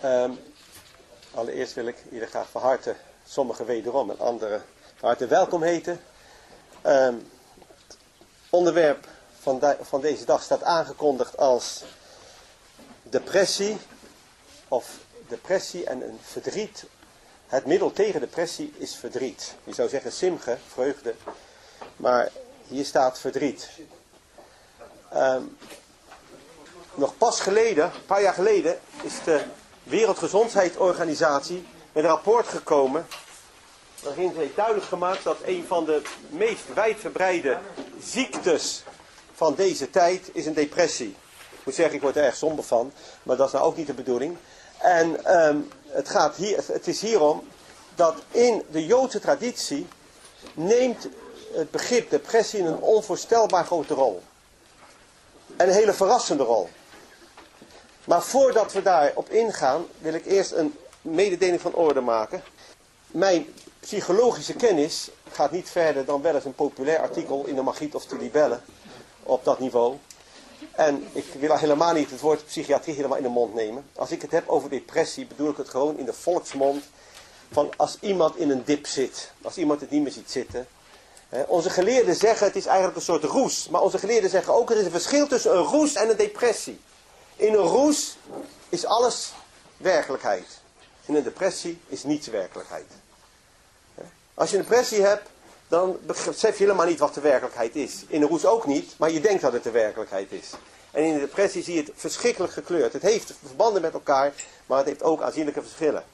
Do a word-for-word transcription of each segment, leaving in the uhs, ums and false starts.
Um, allereerst wil ik ieder graag van harte, sommigen wederom en anderen van harte welkom heten. Um, het onderwerp van, de, van deze dag staat aangekondigd als depressie of depressie en een verdriet. Het middel tegen depressie is verdriet. Je zou zeggen simche, vreugde, maar hier staat verdriet. Um, nog pas geleden, een paar jaar geleden, is de Wereldgezondheidsorganisatie met een rapport gekomen waarin ze heeft duidelijk gemaakt dat een van de meest wijdverbreide ziektes van deze tijd is een depressie. Ik moet zeggen, ik word er erg somber van, maar dat is nou ook niet de bedoeling. En um, het, gaat hier, het is hierom dat in de Joodse traditie neemt het begrip depressie een onvoorstelbaar grote rol. En een hele verrassende rol. Maar voordat we daarop ingaan, wil ik eerst een mededeling van orde maken. Mijn psychologische kennis gaat niet verder dan wel eens een populair artikel in de Magiet of de Libelle op dat niveau. En ik wil helemaal niet het woord psychiatrie helemaal in de mond nemen. Als ik het heb over depressie, bedoel ik het gewoon in de volksmond. Van als iemand in een dip zit, als iemand het niet meer ziet zitten. Onze geleerden zeggen het is eigenlijk een soort roes. Maar onze geleerden zeggen ook er is een verschil tussen een roes en een depressie. In een roes is alles werkelijkheid. In een depressie is niets werkelijkheid. Als je een depressie hebt, dan besef je helemaal niet wat de werkelijkheid is. In een roes ook niet, maar je denkt dat het de werkelijkheid is. En in een depressie zie je het verschrikkelijk gekleurd. Het heeft verbanden met elkaar, maar het heeft ook aanzienlijke verschillen.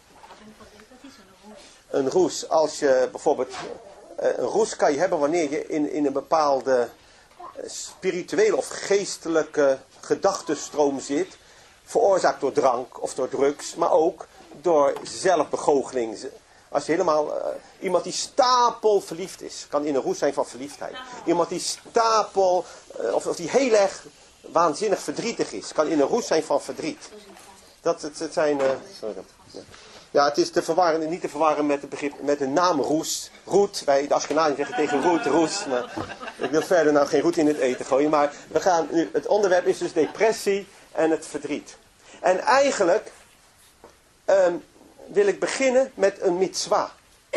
Een roes, als je bijvoorbeeld... Een roes kan je hebben wanneer je in, in een bepaalde spirituele of geestelijke gedachtenstroom zit. Veroorzaakt door drank of door drugs, maar ook door zelfbegoocheling. Als je helemaal, uh, iemand die stapel verliefd is, kan in een roes zijn van verliefdheid. Iemand die stapel, uh, of, of die heel erg waanzinnig verdrietig is, kan in een roes zijn van verdriet. Dat het, het zijn... Uh, sorry. Ja. Ja, het is te verwarren, niet te verwarren met, het begrip, met de naam roes. Roet, wij de Ashkenazen zeggen tegen roet, roes. Maar ik wil verder nou geen roet in het eten gooien. Maar we gaan nu, het onderwerp is dus depressie en het verdriet. En eigenlijk um, wil ik beginnen met een mitzwa.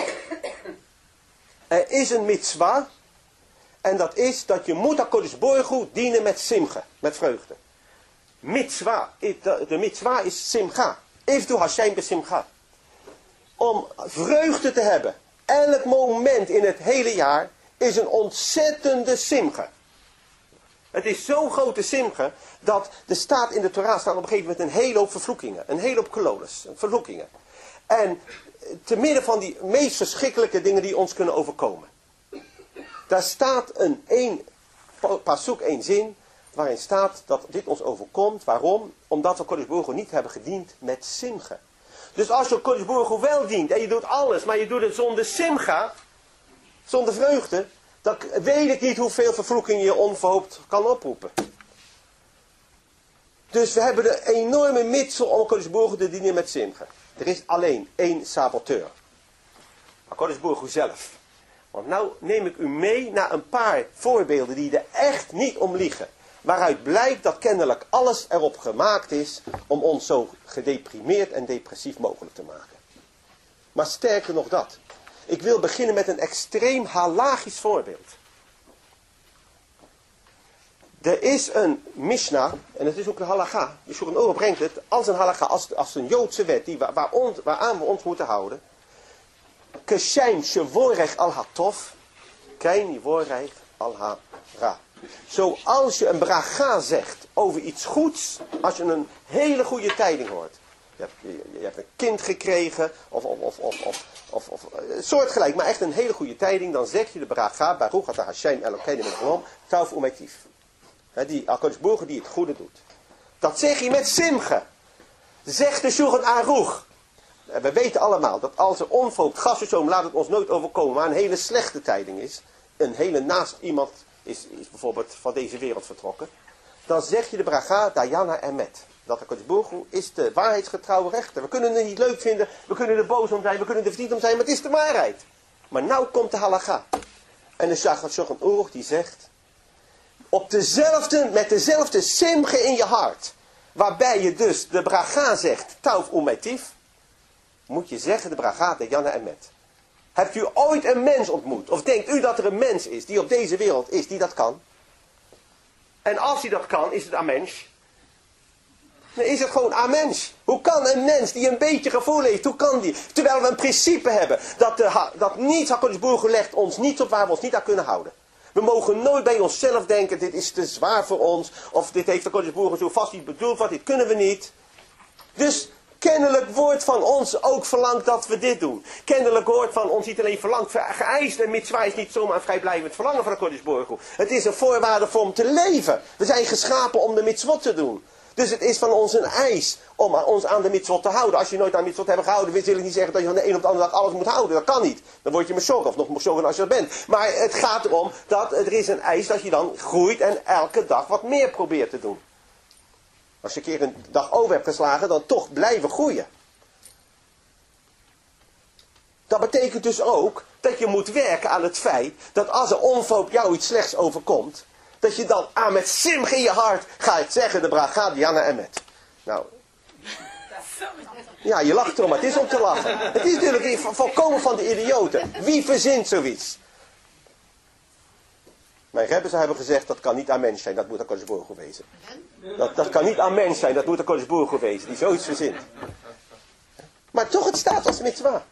Er is een mitzwa. En dat is dat je moet HaKadosh Baruch Hu dienen met simcha, met vreugde. Mitzwa, de, de mitzwa is simcha. Ifdu Hashem besimcha. Om vreugde te hebben, elk moment in het hele jaar, is een ontzettende simche. Het is zo'n grote simche, dat er staat in de Torah staan op een gegeven moment een hele hoop vervloekingen. Een hele hoop kloles, vervloekingen. En te midden van die meest verschrikkelijke dingen die ons kunnen overkomen. Daar staat een één pasuk, één zin, waarin staat dat dit ons overkomt. Waarom? Omdat we Kodesh Baruch Hu niet hebben gediend met simcha. Dus als je Kodesh Baruch Hu wel dient en je doet alles, maar je doet het zonder simcha, zonder vreugde, dan weet ik niet hoeveel vervloeking je onverhoopt kan oproepen. Dus we hebben de enorme mitsel om Kodesh Baruch Hu te dienen met simcha. Er is alleen één saboteur. Kodesh Baruch Hu zelf. Want nou neem ik u mee naar een paar voorbeelden die er echt niet om liegen. Waaruit blijkt dat kennelijk alles erop gemaakt is om ons zo gedeprimeerd en depressief mogelijk te maken. Maar sterker nog dat. Ik wil beginnen met een extreem halachisch voorbeeld. Er is een Mishnah, en het is ook een halacha. De Shulchan Aruch brengt het als een halacha, als, als een Joodse wet die, waar, waar ons, waaraan we ons moeten houden. Keshem shevorech al hatov, kein yivorech al hara. Zoals je een braga zegt over iets goeds, als je een hele goede tijding hoort. Je hebt, je, je hebt een kind gekregen, of, of, of, of, of, of, of soortgelijk, maar echt een hele goede tijding, dan zeg je de braga, Baruch atah Hashem Elokeinu melech haolam, tov umetiv. Die HaKadosh Baruch Hu die het goede doet. Dat zeg je met simcha. Zegt de Shulchan Aruch. We weten allemaal dat als er onverhoopt gassenzoom, laat het ons nooit overkomen, maar een hele slechte tijding is, een hele naast iemand is, is bijvoorbeeld van deze wereld vertrokken, dan zeg je de braga Dayana Emet. Dat HaKadosh Baruch Hu is de waarheidsgetrouwe rechter. We kunnen het niet leuk vinden, we kunnen er boos om zijn, we kunnen er verdrietig om zijn, maar het is de waarheid. Maar nou komt de halacha. En de Shulchan Aruch die zegt, op dezelfde, met dezelfde simche in je hart, waarbij je dus de braga zegt, tauf umetif, moet je zeggen de braga de Janne Emet. Hebt u ooit een mens ontmoet? Of denkt u dat er een mens is die op deze wereld is die dat kan? En als hij dat kan, is het amens. Dan is het gewoon amens. Hoe kan een mens die een beetje gevoel heeft, hoe kan die? Terwijl we een principe hebben, dat, de, dat niets, HaKadosh Baruch Hu legt ons niets op waar we ons niet aan kunnen houden. We mogen nooit bij onszelf denken, dit is te zwaar voor ons, of dit heeft HaKadosh Baruch Hu zo vast niet bedoeld, wat dit kunnen we niet. Dus kennelijk wordt van ons ook verlangd dat we dit doen. Kennelijk wordt van ons niet alleen verlangd, geëist. En mitzwa is niet zomaar een vrijblijvend verlangen van HaKadosh Baruch Hu. Het is een voorwaarde voor om te leven. We zijn geschapen om de mitzvot te doen. Dus het is van ons een eis om ons aan de mitzvot te houden. Als je nooit aan mitzvot hebt gehouden, wil ik niet zeggen dat je van de een op de andere dag alles moet houden. Dat kan niet. Dan word je meshoggen, of nog meshoggen als je dat bent. Maar het gaat erom dat er is een eis dat je dan groeit en elke dag wat meer probeert te doen. Als je een keer een dag over hebt geslagen, dan toch blijven groeien. Dat betekent dus ook dat je moet werken aan het feit dat als er onvoop jou iets slechts overkomt, dat je dan aan met simch in je hart gaat zeggen, de braga de Janne Emet. Nou, ja, je lacht erom, maar het is om te lachen. Het is natuurlijk volkomen van de idioten. Wie verzint zoiets? Mijn rebbes hebben gezegd, dat kan niet aan mens zijn, dat moet HaKadosh Baruch Hu wezen. Dat, dat kan niet aan mens zijn, dat moet HaKadosh Baruch Hu wezen, die zoiets verzint. Maar toch, het staat als mitzwa.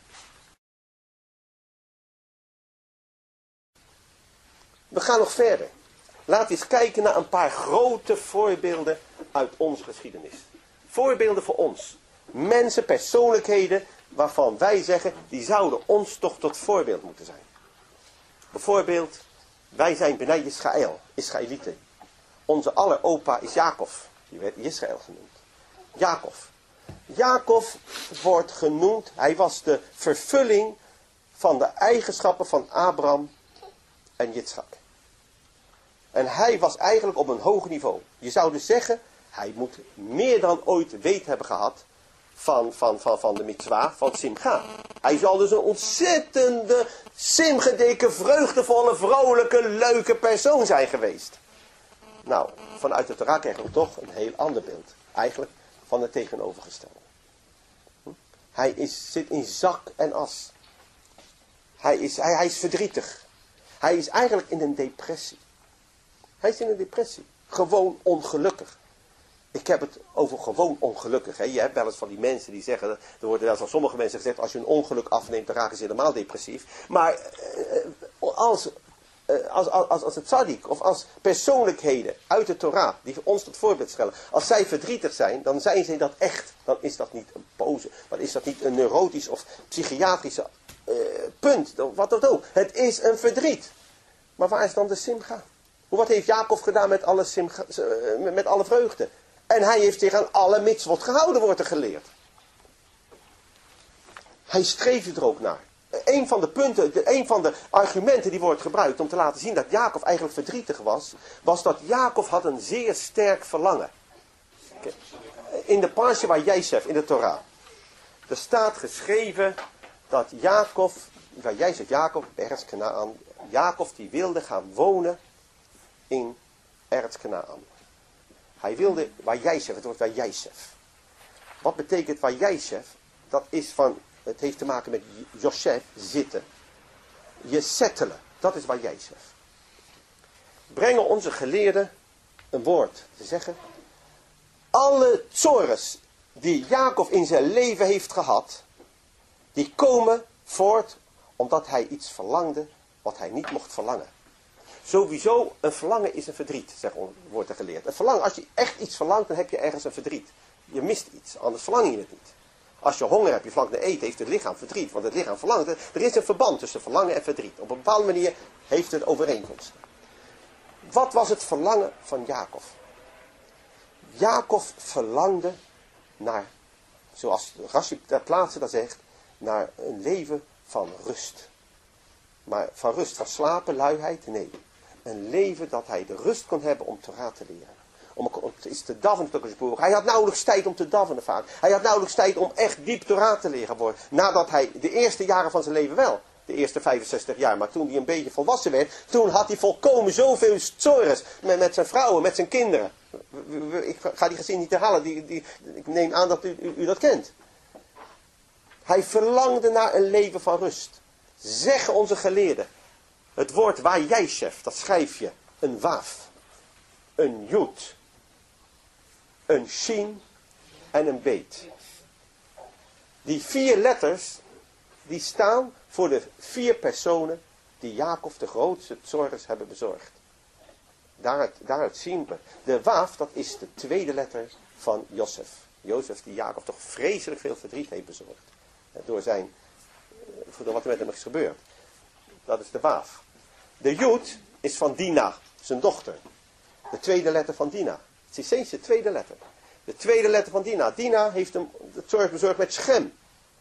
We gaan nog verder. Laten we eens kijken naar een paar grote voorbeelden uit onze geschiedenis. Voorbeelden voor ons. Mensen, persoonlijkheden, waarvan wij zeggen, die zouden ons toch tot voorbeeld moeten zijn. Bijvoorbeeld, wij zijn Bnei Israël, Israëlieten. Onze alleropa is Jacob, die werd Israël genoemd. Jacob. Jacob wordt genoemd, hij was de vervulling van de eigenschappen van Abraham en Yitzchak. En hij was eigenlijk op een hoog niveau. Je zou dus zeggen, hij moet meer dan ooit weet hebben gehad van, van, van, van de mitzwa, van Simcha. Hij zal dus een ontzettende, simgedeke, vreugdevolle, vrolijke, leuke persoon zijn geweest. Nou, vanuit de Torah krijgen we toch een heel ander beeld. Eigenlijk van het tegenovergestelde. Hij is, zit in zak en as. Hij is, hij, hij is verdrietig. Hij is eigenlijk in een depressie. Hij is in een depressie. Gewoon ongelukkig. Ik heb het over gewoon ongelukkig. Hè. Je hebt wel eens van die mensen die zeggen, er wordt wel eens van sommige mensen gezegd, als je een ongeluk afneemt, dan raken ze helemaal depressief. Maar als, als, als, als het tzaddik of als persoonlijkheden uit de Torah, die ons tot voorbeeld stellen, als zij verdrietig zijn, dan zijn ze dat echt. Dan is dat niet een pose, dan is dat niet een neurotisch of psychiatrische uh, punt, wat dat ook. Het is een verdriet. Maar waar is dan de simcha? Wat heeft Jacob gedaan met alle, simcha, met alle vreugde? En hij heeft zich aan alle mitzvot gehouden, wordt er geleerd. Hij streefde er ook naar. Een van de punten, een van de argumenten die wordt gebruikt om te laten zien dat Jacob eigenlijk verdrietig was, was dat Jacob had een zeer sterk verlangen. In de parsha waar Jezef, in de Torah, er staat geschreven dat Jacob, waar Jezef Jacob, Eretz Kanaan, Jacob die wilde gaan wonen in Eretz Kanaan. Hij wilde waar Jezef, het woord waar Jezef. Wat betekent waar Jezef? Dat is van, het heeft te maken met Joseph, zitten. Je settelen, dat is waar Jezef. Brengen onze geleerden een woord. Ze zeggen, alle tzores die Jacob in zijn leven heeft gehad, die komen voort omdat hij iets verlangde wat hij niet mocht verlangen. Sowieso, een verlangen is een verdriet, zeg, wordt er geleerd. Een verlangen, als je echt iets verlangt, dan heb je ergens een verdriet. Je mist iets, anders verlang je het niet. Als je honger hebt, je verlangt naar eten, heeft het lichaam verdriet. Want het lichaam verlangt. Er is een verband tussen verlangen en verdriet. Op een bepaalde manier heeft het overeenkomsten. Wat was het verlangen van Jacob? Jacob verlangde naar, zoals Rashi ter plaatse dat zegt, naar een leven van rust. Maar van rust, van slapen, luiheid? Nee. Een leven dat hij de rust kon hebben om Torah te leren. Om iets te davenen. Hij had nauwelijks tijd om te davenen vaak. Hij had nauwelijks tijd om echt diep Torah te leren worden. Nadat hij de eerste jaren van zijn leven wel. De eerste vijfenzestig jaar. Maar toen hij een beetje volwassen werd. Toen had hij volkomen zoveel tzores. Met, met zijn vrouwen, met zijn kinderen. Ik ga die gezin niet herhalen, die, die, ik neem aan dat u, u, u dat kent. Hij verlangde naar een leven van rust. Zeggen onze geleerden. Het woord Wajijshef, dat schrijf je. Een waaf. Een joed. Een shin en een beet. Die vier letters, die staan voor de vier personen die Jacob de grootste zorgers hebben bezorgd. Daaruit, daaruit zien we. De waaf, dat is de tweede letter van Jozef. Jozef die Jacob toch vreselijk veel verdriet heeft bezorgd. Door zijn, door wat er met hem is gebeurd. Dat is de waaf. De joed is van Dina, zijn dochter. De tweede letter van Dina. Het is steeds de tweede letter. De tweede letter van Dina. Dina heeft hem het zorg bezorgd met Schem.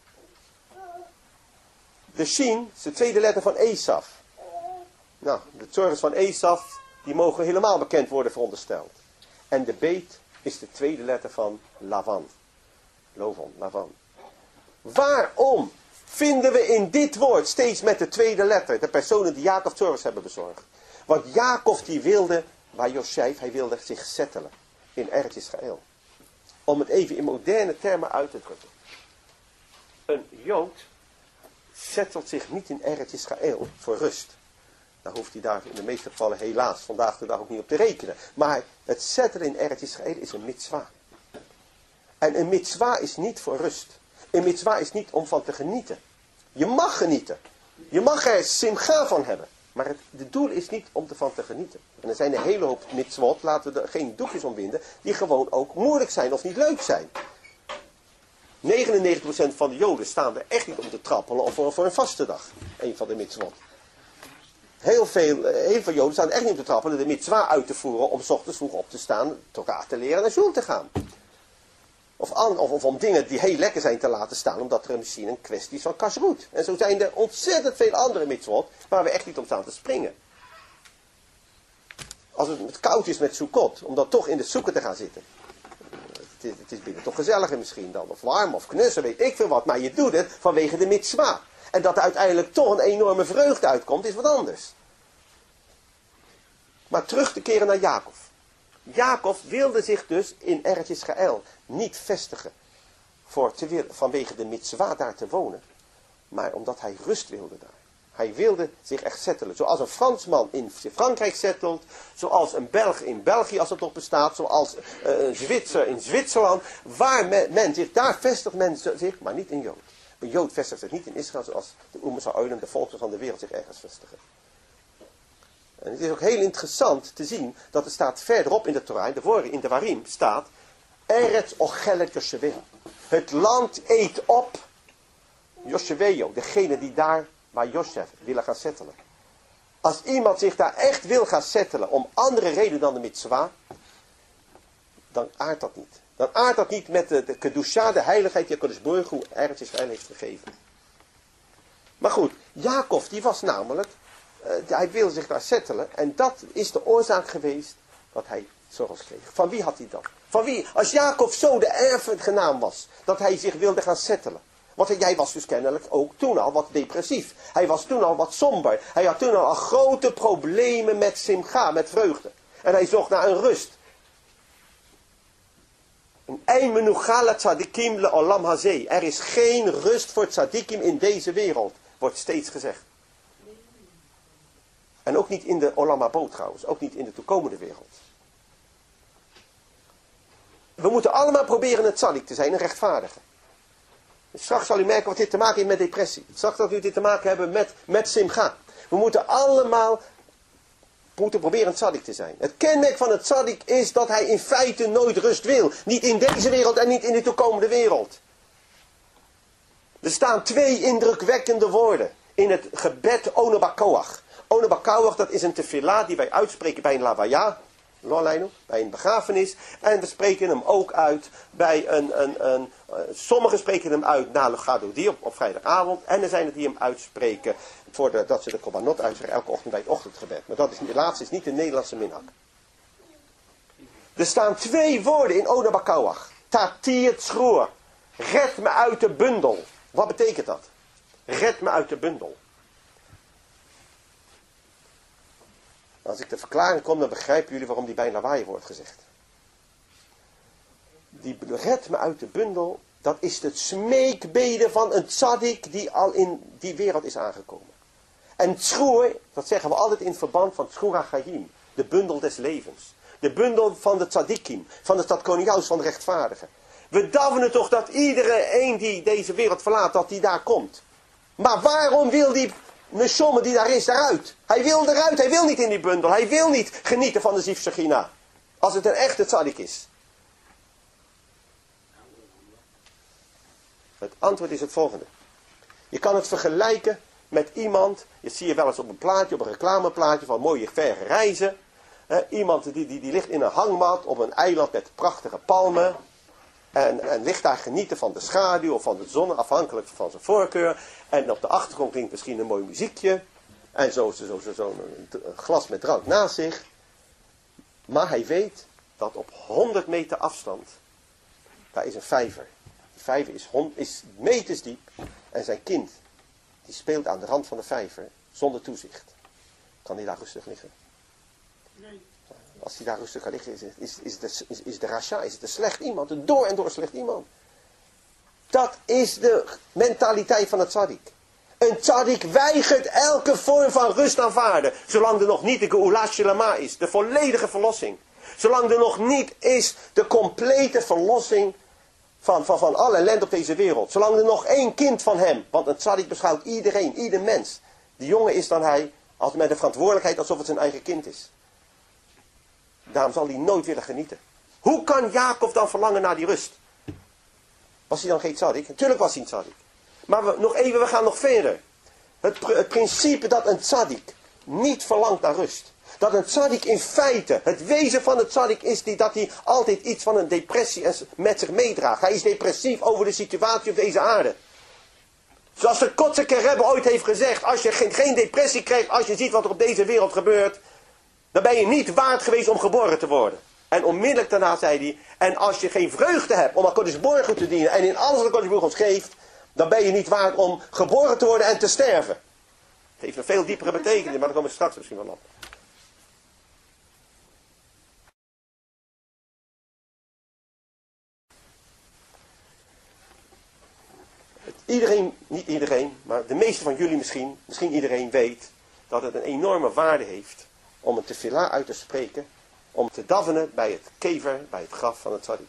De Shin is de tweede letter van Esaf. Nou, de zorgers van Esaf, die mogen helemaal bekend worden verondersteld. En de Beet is de tweede letter van Lavan. Lovan, Lavan. Waarom vinden we in dit woord steeds met de tweede letter de personen die Jacob zorgers hebben bezorgd? Want Jacob die wilde, waar Josef, hij wilde zich settelen in Eretz Israël. Om het even in moderne termen uit te drukken. Een Jood settelt zich niet in Eretz Israël voor rust. Dan hoeft hij daar in de meeste gevallen helaas vandaag de dag ook niet op te rekenen. Maar het settelen in Eretz Israël is een mitzwa. En een mitzwa is niet voor rust. Een mitzwa is niet om van te genieten. Je mag genieten. Je mag er simcha van hebben. Maar het, het doel is niet om ervan te genieten. En er zijn een hele hoop mitzvot, laten we er geen doekjes om binden, die gewoon ook moeilijk zijn of niet leuk zijn. negenennegentig procent van de Joden staan er echt niet om te trappelen of voor, voor een vaste dag. Een van de mitzvot. Heel veel, heel veel Joden staan er echt niet om te trappelen de mitzwa uit te voeren om 's ochtends vroeg op te staan, Torah te leren en naar school te gaan. Of, an, of, of om dingen die heel lekker zijn te laten staan, omdat er misschien een kwestie is van kashrut. En zo zijn er ontzettend veel andere mitzvot waar we echt niet om staan te springen. Als het koud is met Sukkot, om dan toch in de soeken te gaan zitten. Het is, het is binnen toch gezelliger misschien dan, of warm of knussen, weet ik veel wat. Maar je doet het vanwege de mitzwa. En dat er uiteindelijk toch een enorme vreugde uitkomt, is wat anders. Maar terug te keren naar Jacob. Jacob wilde zich dus in Eretz Israël niet vestigen voor te wil, vanwege de mitzwa daar te wonen. Maar omdat hij rust wilde daar. Hij wilde zich echt settelen. Zoals een Fransman in Frankrijk settelt. Zoals een Belg in België als het nog bestaat. Zoals uh, een Zwitser in Zwitserland. Waar men, men zich, daar vestigt men zich, maar niet in Jood. Een Jood vestigt zich niet in Israël zoals de Oemers Ha'olam, de volkeren van de wereld zich ergens vestigen. En het is ook heel interessant te zien dat er staat verderop in de Torah, in de woorden in de Warim staat, Eretz ochelet Yosheveo. Het land eet op Yosheveo, degene die daar waar Josef willen gaan settelen. Als iemand zich daar echt wil gaan settelen om andere reden dan de mitzwa, dan aardt dat niet. Dan aardt dat niet met de, de kedusha, de heiligheid die Kadosh Baruch Hu Eretz Israël heeft gegeven. Maar goed, Jacob die was namelijk, uh, hij wilde zich daar settelen en dat is de oorzaak geweest dat hij zorgers kreeg. Van wie had hij dat? Van wie? Als Jacob zo de erfgenaam was, dat hij zich wilde gaan settelen. Want hij was dus kennelijk ook toen al wat depressief. Hij was toen al wat somber. Hij had toen al, al grote problemen met simcha, met vreugde. En hij zocht naar een rust. Ein menucha tzadikim leolam hazeh. Er is geen rust voor tzadikim in deze wereld, wordt steeds gezegd. En ook niet in de olam haba trouwens, ook niet in de toekomende wereld. We moeten allemaal proberen een tzadik te zijn, een rechtvaardige. Straks zal u merken wat dit te maken heeft met depressie. Straks zal u dit te maken hebben met, met simcha. We moeten allemaal moeten proberen een tzaddik te zijn. Het kenmerk van het tzaddik is dat hij in feite nooit rust wil. Niet in deze wereld en niet in de toekomende wereld. Er staan twee indrukwekkende woorden in het gebed Onebakoach. Onebakoach, dat is een tefillah die wij uitspreken bij een lavaya. Bij een begrafenis. En we spreken hem ook uit bij een... een, een uh, sommigen spreken hem uit na Legadodi op, op vrijdagavond. En er zijn er die hem uitspreken voor de, dat ze de Korbanot uitspreken elke ochtend bij het ochtendgebed. Maar dat is, de laatste is niet de Nederlandse minhag. Er staan twee woorden in Oda Bakawach. Tatir Tzroer. Red me uit de bundel. Wat betekent dat? Red me uit de bundel. Als ik de verklaring kom, dan begrijpen jullie waarom die bij lawaai wordt gezegd. die redt me uit de bundel, dat is het smeekbeden van een tzaddik die al in die wereld is aangekomen. En tschoer, dat zeggen we altijd in het verband van tschoer HaChaim, de bundel des levens. De bundel van de tzaddikim, van de stadkoniaus, van de rechtvaardigen. We davenen toch dat iedereen die deze wereld verlaat, dat die daar komt. Maar waarom wil die neshomme die daar is, daaruit? Hij wil eruit, hij wil niet in die bundel. Hij wil niet genieten van de Zif Shechina. Als het een echte tzaddik is. Het antwoord is het volgende. Je kan het vergelijken met iemand, je zie je wel eens op een plaatje, op een reclameplaatje van mooie verre reizen. Eh, iemand die, die, die ligt in een hangmat op een eiland met prachtige palmen. En, en ligt daar genieten van de schaduw of van de zon, afhankelijk van zijn voorkeur. En op de achtergrond klinkt misschien een mooi muziekje. En zo, zo, zo, zo een glas met drank naast zich. Maar hij weet dat op honderd meter afstand, daar is een vijver. Die vijver is, is meters diep. En zijn kind, die speelt aan de rand van de vijver, zonder toezicht. Kan hij daar rustig liggen? Nee. Als hij daar rustig kan liggen, is, is, is, de, is, is de rasha, is het een slecht iemand, een door en door slecht iemand. Dat is de mentaliteit van het tzaddik. Een tzaddik weigert elke vorm van rust aanvaarden, zolang er nog niet de geula shelama is, de volledige verlossing. Zolang er nog niet is de complete verlossing van, van, van alle ellende op deze wereld. Zolang er nog één kind van hem, want een tzaddik beschouwt iedereen, ieder mens, die jonger is dan hij, als met de verantwoordelijkheid alsof het zijn eigen kind is. Daarom zal hij nooit willen genieten. Hoe kan Jacob dan verlangen naar die rust? Was hij dan geen tzaddik? Natuurlijk was hij een tzaddik. Maar we, nog even, we gaan nog verder. Het, het principe dat een tzaddik niet verlangt naar rust. Dat een tzaddik in feite, het wezen van een tzaddik is die, dat hij altijd iets van een depressie met zich meedraagt. Hij is depressief over de situatie op deze aarde. Zoals de Kotzker Rebbe ooit heeft gezegd, als je geen, geen depressie krijgt, als je ziet wat er op deze wereld gebeurt, dan ben je niet waard geweest om geboren te worden. En onmiddellijk daarna zei hij, en als je geen vreugde hebt om HaKadosh Baruch Hu te dienen en in alles wat HaKadosh Baruch Hu ons geeft, dan ben je niet waard om geboren te worden en te sterven. Het heeft een veel diepere betekenis, maar daar komen we straks misschien wel op. Iedereen, niet iedereen, maar de meeste van jullie misschien, misschien iedereen weet dat het een enorme waarde heeft om een tefillah uit te spreken, om te davenen bij het kever, bij het graf van het tzaddik.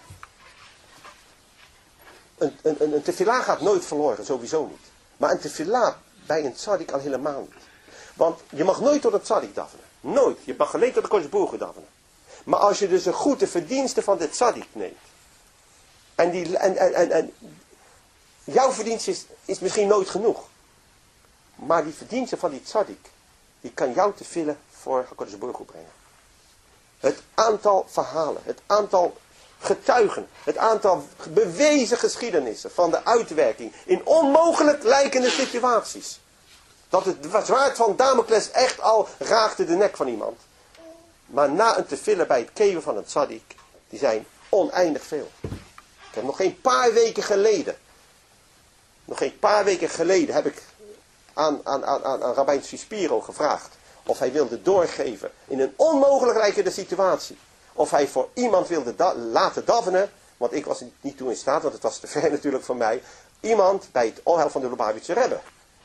Een, een, een tefillah gaat nooit verloren, sowieso niet. Maar een tefillah bij een tzaddik al helemaal niet. Want je mag nooit tot een tzaddik davenen. Nooit. Je mag alleen tot de Kodesh Baruch Hu davenen. Maar als je dus een goede verdienste van de tzaddik neemt. En, die, en, en, en, en jouw verdienste is, is misschien nooit genoeg. Maar die verdienste van die tzaddik, die kan jou te vullen voor HaKadosh Baruch Hu brengen. Het aantal verhalen, het aantal getuigen, het aantal bewezen geschiedenissen van de uitwerking in onmogelijk lijkende situaties. Dat het zwaard van Damocles echt al raakte de nek van iemand. Maar na een tefillah bij het keven van een tzaddik, die zijn oneindig veel. Ik heb nog geen paar weken geleden, nog geen paar weken geleden heb ik aan, aan, aan, aan, aan Rabbijn Spiro gevraagd of hij wilde doorgeven in een onmogelijk lijkende situatie. Of hij voor iemand wilde da- laten davenen, want ik was niet toe in staat, want het was te ver natuurlijk voor mij. Iemand bij het onheil van de Lubavitcher Rebbe.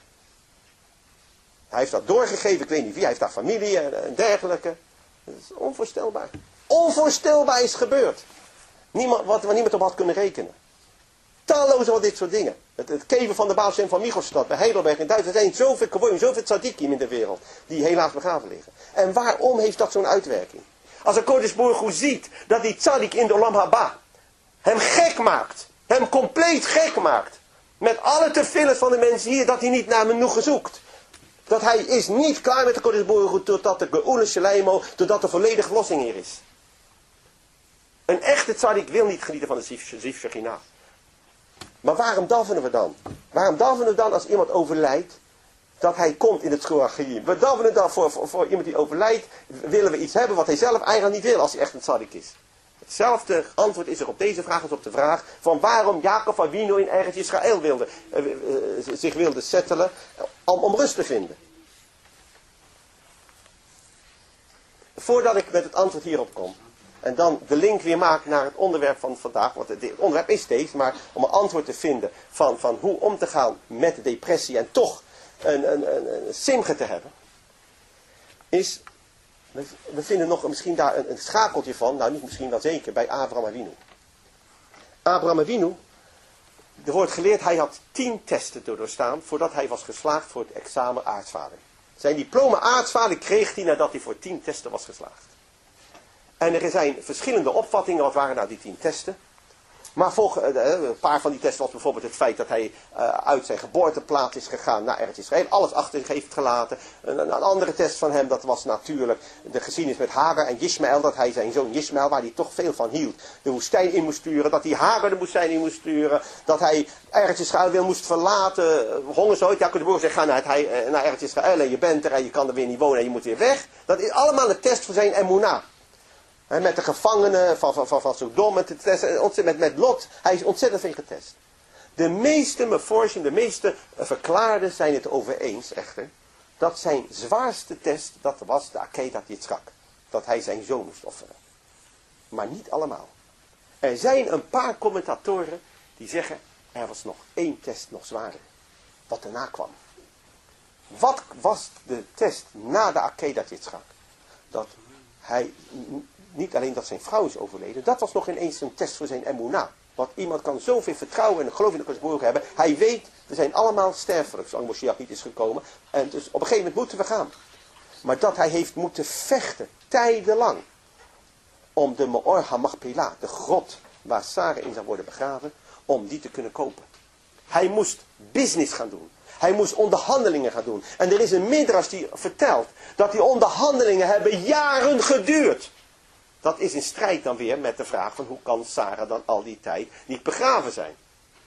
Hij heeft dat doorgegeven, ik weet niet wie, hij heeft daar familie en, en dergelijke. Dat is onvoorstelbaar. Onvoorstelbaar is gebeurd. Niemand, wat, waar niemand op had kunnen rekenen. Talloze van dit soort dingen. Het, het keven van de Baal Shem van Michelstad bij Heidelberg in Duitsland. Er zijn zoveel gewonnen, zoveel tzaddikim in de wereld. Die helaas begraven liggen. En waarom heeft dat zo'n uitwerking? Als een Kodesh Baruch Hu ziet dat die tzaddik in de Olam Haba hem gek maakt. Hem compleet gek maakt. Met alle tefilles van de mensen hier dat hij niet naar menoegen zoekt. Dat hij is niet klaar met de Kodesh Baruch Hu totdat de Geula Sheleimo, totdat de volledige verlossing hier is. Een echte tzaddik wil niet genieten van de Zif Shechina. Maar waarom davenen we dan? Waarom davenen we dan als iemand overlijdt, dat hij komt in het Schuachim? We davenen dan voor, voor, voor iemand die overlijdt, willen we iets hebben wat hij zelf eigenlijk niet wil als hij echt een tzaddik is. Hetzelfde antwoord is er op deze vraag als op de vraag van waarom Jacob Avinu in ergens Israël wilde, uh, uh, zich wilde settelen om, om rust te vinden. Voordat ik met het antwoord hierop kom. En dan de link weer maken naar het onderwerp van vandaag. Want het onderwerp is deze, maar om een antwoord te vinden van, van hoe om te gaan met de depressie en toch een, een, een, een simge te hebben. Is, we vinden nog misschien daar een, een schakeltje van, nou niet misschien wel zeker, bij Abraham Avinu. Abraham Avinu, er wordt geleerd, hij had tien testen te doorstaan voordat hij was geslaagd voor het examen aartsvader. Zijn diploma aartsvader kreeg hij nadat hij voor tien testen was geslaagd. En er zijn verschillende opvattingen, wat waren nou die tien testen. Maar volg, een paar van die testen was bijvoorbeeld het feit dat hij uh, uit zijn geboorteplaats is gegaan naar Eretz Israël. Alles achter zich heeft gelaten. Een, een andere test van hem, dat was natuurlijk de geschiedenis met Hagar en Ismaël. Dat hij zijn zoon Ismaël, waar hij toch veel van hield, de woestijn in moest sturen. Dat hij Hagar de woestijn in moest sturen. Dat hij Eretz Israël weer moest verlaten. Hongersnood. Jacob de Boer zegt, ga naar, het, naar Eretz Israël en je bent er en je kan er weer niet wonen en je moet weer weg. Dat is allemaal een test voor zijn emunah. He, met de gevangenen van, van, van, van Sodom, met, met, met Lot. Hij is ontzettend veel getest. De meeste meforshim, de meeste verklaarders zijn het over eens echter. Dat zijn zwaarste test, dat was de Akedat Yitzchak. Dat hij zijn zoon moest offeren. Maar niet allemaal. Er zijn een paar commentatoren die zeggen, er was nog één test nog zwaarder. Wat daarna kwam. Wat was de test na de Akedat Yitzchak? Dat hij... Niet alleen dat zijn vrouw is overleden. Dat was nog ineens een test voor zijn emunah. Want iemand kan zoveel vertrouwen en geloof in de Kodesh hebben. Hij weet, we zijn allemaal sterfelijk. Zolang Moshiach niet is gekomen. En dus op een gegeven moment moeten we gaan. Maar dat hij heeft moeten vechten. Tijdenlang. Om de Meor HaMachpelah. De grot waar Sarah in zou worden begraven. Om die te kunnen kopen. Hij moest business gaan doen. Hij moest onderhandelingen gaan doen. En er is een midrash die vertelt. Dat die onderhandelingen hebben jaren geduurd. Dat is in strijd dan weer met de vraag van hoe kan Sarah dan al die tijd niet begraven zijn.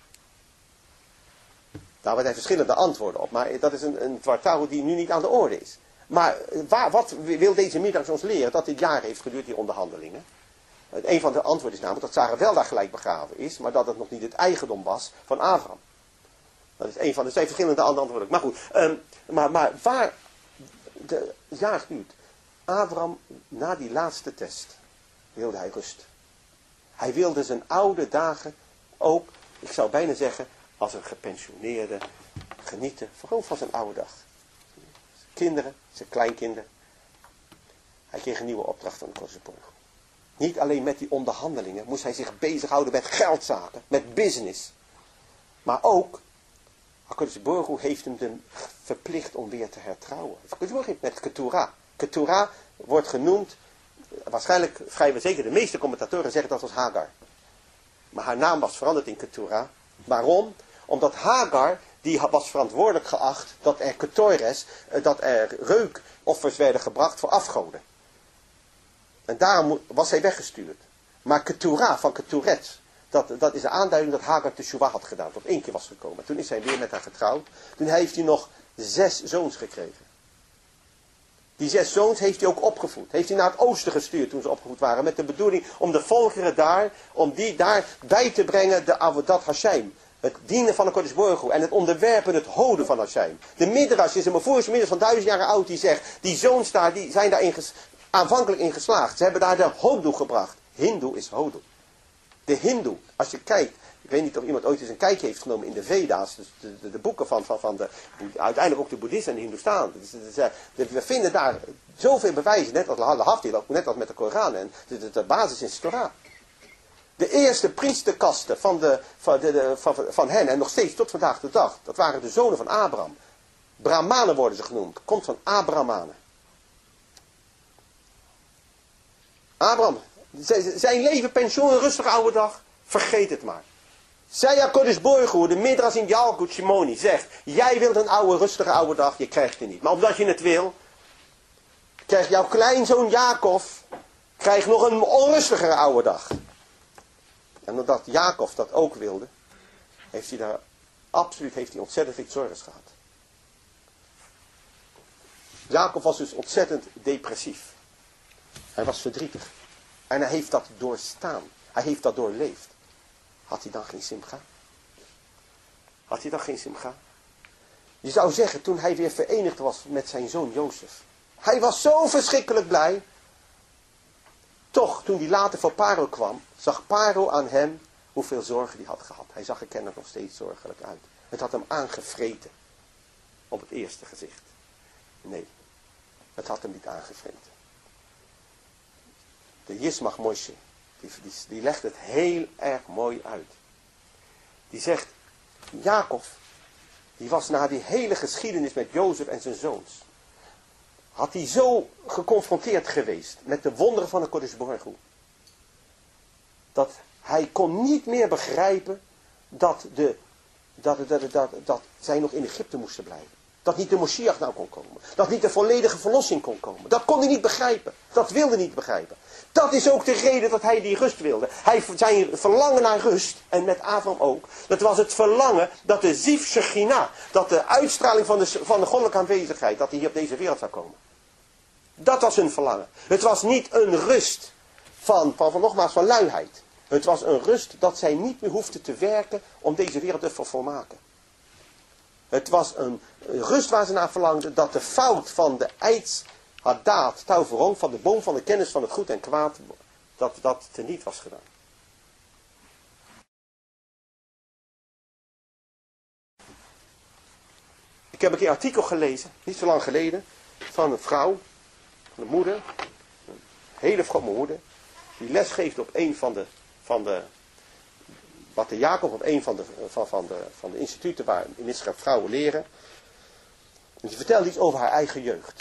Daar zijn verschillende antwoorden op, maar dat is een, een twartouw die nu niet aan de orde is. Maar waar, wat wil deze middag ons leren? Dat dit jaren heeft geduurd, die onderhandelingen. Een van de antwoorden is namelijk dat Sarah wel daar gelijk begraven is, maar dat het nog niet het eigendom was van Abraham. Dat is een van de twee verschillende antwoorden. Maar goed, um, maar, maar waar de jaar duurt. Abraham na die laatste test wilde hij rust. Hij wilde zijn oude dagen ook, ik zou bijna zeggen, als een gepensioneerde genieten. Vooral van zijn oude dag. Kinderen, zijn kleinkinderen. Hij kreeg een nieuwe opdracht van de Kodesh Baruch Hu. Niet alleen met die onderhandelingen moest hij zich bezighouden met geldzaken, met business. Maar ook, Kodesh Baruch Hu heeft hem de verplicht om weer te hertrouwen. Kodesh Baruch Hu met Keturah. Keturah wordt genoemd, waarschijnlijk vrijwel zeker de meeste commentatoren zeggen dat was Hagar. Maar haar naam was veranderd in Keturah. Waarom? Omdat Hagar, die was verantwoordelijk geacht dat er ketores, dat er reukoffers werden gebracht voor afgoden. En daarom was zij weggestuurd. Maar Keturah van Keturet, dat, dat is de aanduiding dat Hagar teshuvah had gedaan. Tot één keer was gekomen. Toen is hij weer met haar getrouwd. Toen heeft hij nog zes zoons gekregen. Die zes zoons heeft hij ook opgevoed. Heeft hij naar het oosten gestuurd toen ze opgevoed waren. Met de bedoeling om de volkeren daar, om die daar bij te brengen, de Avodat Hashem. Het dienen van de Kodesh Baruch Hu en het onderwerpen, het hoden van Hashem. De Midrash is een mefoerische Midrash van duizend jaren oud die zegt, die zoons daar, die zijn daar in ges, aanvankelijk in geslaagd. Ze hebben daar de hodu gebracht. Hindoe is hodu. De Hindoe, als je kijkt, ik weet niet of iemand ooit eens een kijkje heeft genomen in de Veda's, dus de, de, de boeken van, van, van de, uiteindelijk ook de boeddhisten en de Hindoestaan. Dus, dus, dus, we vinden daar zoveel bewijzen, net als Lahaftil, ook net als met de Koran. En de, de, de basis is Torah. De eerste priesterkasten van, de, van, de, de, van, van hen, en nog steeds tot vandaag de dag, dat waren de zonen van Abraham. Brahmanen worden ze genoemd, komt van Abrahamanen. Abraham, zijn leven, pensioen, een rustige oude dag, vergeet het maar. Zij Kodesh Baruch Hu, de Midrash in Yalkut Shimoni, zegt, jij wilt een oude, rustige oude dag, je krijgt het niet. Maar omdat je het wil, krijgt jouw kleinzoon Jacob, krijgt nog een onrustigere oude dag. En omdat Jacob dat ook wilde, heeft hij daar, absoluut heeft hij ontzettend veel zorgen gehad. Jacob was dus ontzettend depressief. Hij was verdrietig. En hij heeft dat doorstaan. Hij heeft dat doorleefd. Had hij dan geen simcha? Had hij dan geen simcha? Je zou zeggen, toen hij weer verenigd was met zijn zoon Jozef. Hij was zo verschrikkelijk blij. Toch, toen hij later voor Paro kwam, zag Paro aan hem hoeveel zorgen hij had gehad. Hij zag er kennelijk nog steeds zorgelijk uit. Het had hem aangevreten. Op het eerste gezicht. Nee, het had hem niet aangevreten. De Yismach Moshe, die, die, die legt het heel erg mooi uit. Die zegt, Jacob, die was na die hele geschiedenis met Jozef en zijn zoons, had hij zo geconfronteerd geweest met de wonderen van de Kodesh Baruch Hu, dat hij kon niet meer begrijpen dat, de, dat, dat, dat, dat zij nog in Egypte moesten blijven. Dat niet de Moshiach nou kon komen. Dat niet de volledige verlossing kon komen. Dat kon hij niet begrijpen. Dat wilde hij niet begrijpen. Dat is ook de reden dat hij die rust wilde. Hij zijn verlangen naar rust, en met Abraham ook, dat was het verlangen dat de Ziv Shechina, dat de uitstraling van de, van de goddelijke aanwezigheid, dat die hier op deze wereld zou komen. Dat was hun verlangen. Het was niet een rust van, van, van nogmaals, van luiheid. Het was een rust dat zij niet meer hoefden te werken om deze wereld te vervolmaken. Het was een rust waar ze naar verlangden, dat de fout van de eids hadaat tauveron, van de boom van de kennis van het goed en kwaad, dat dat teniet was gedaan. Ik heb een keer een artikel gelezen, niet zo lang geleden, van een vrouw, van een moeder, een hele vrome moeder, die lesgeeft op een van de, van de wat de Jacob op een van de, van, van de, van de instituten waar in Israël vrouwen leren. En ze vertelt iets over haar eigen jeugd.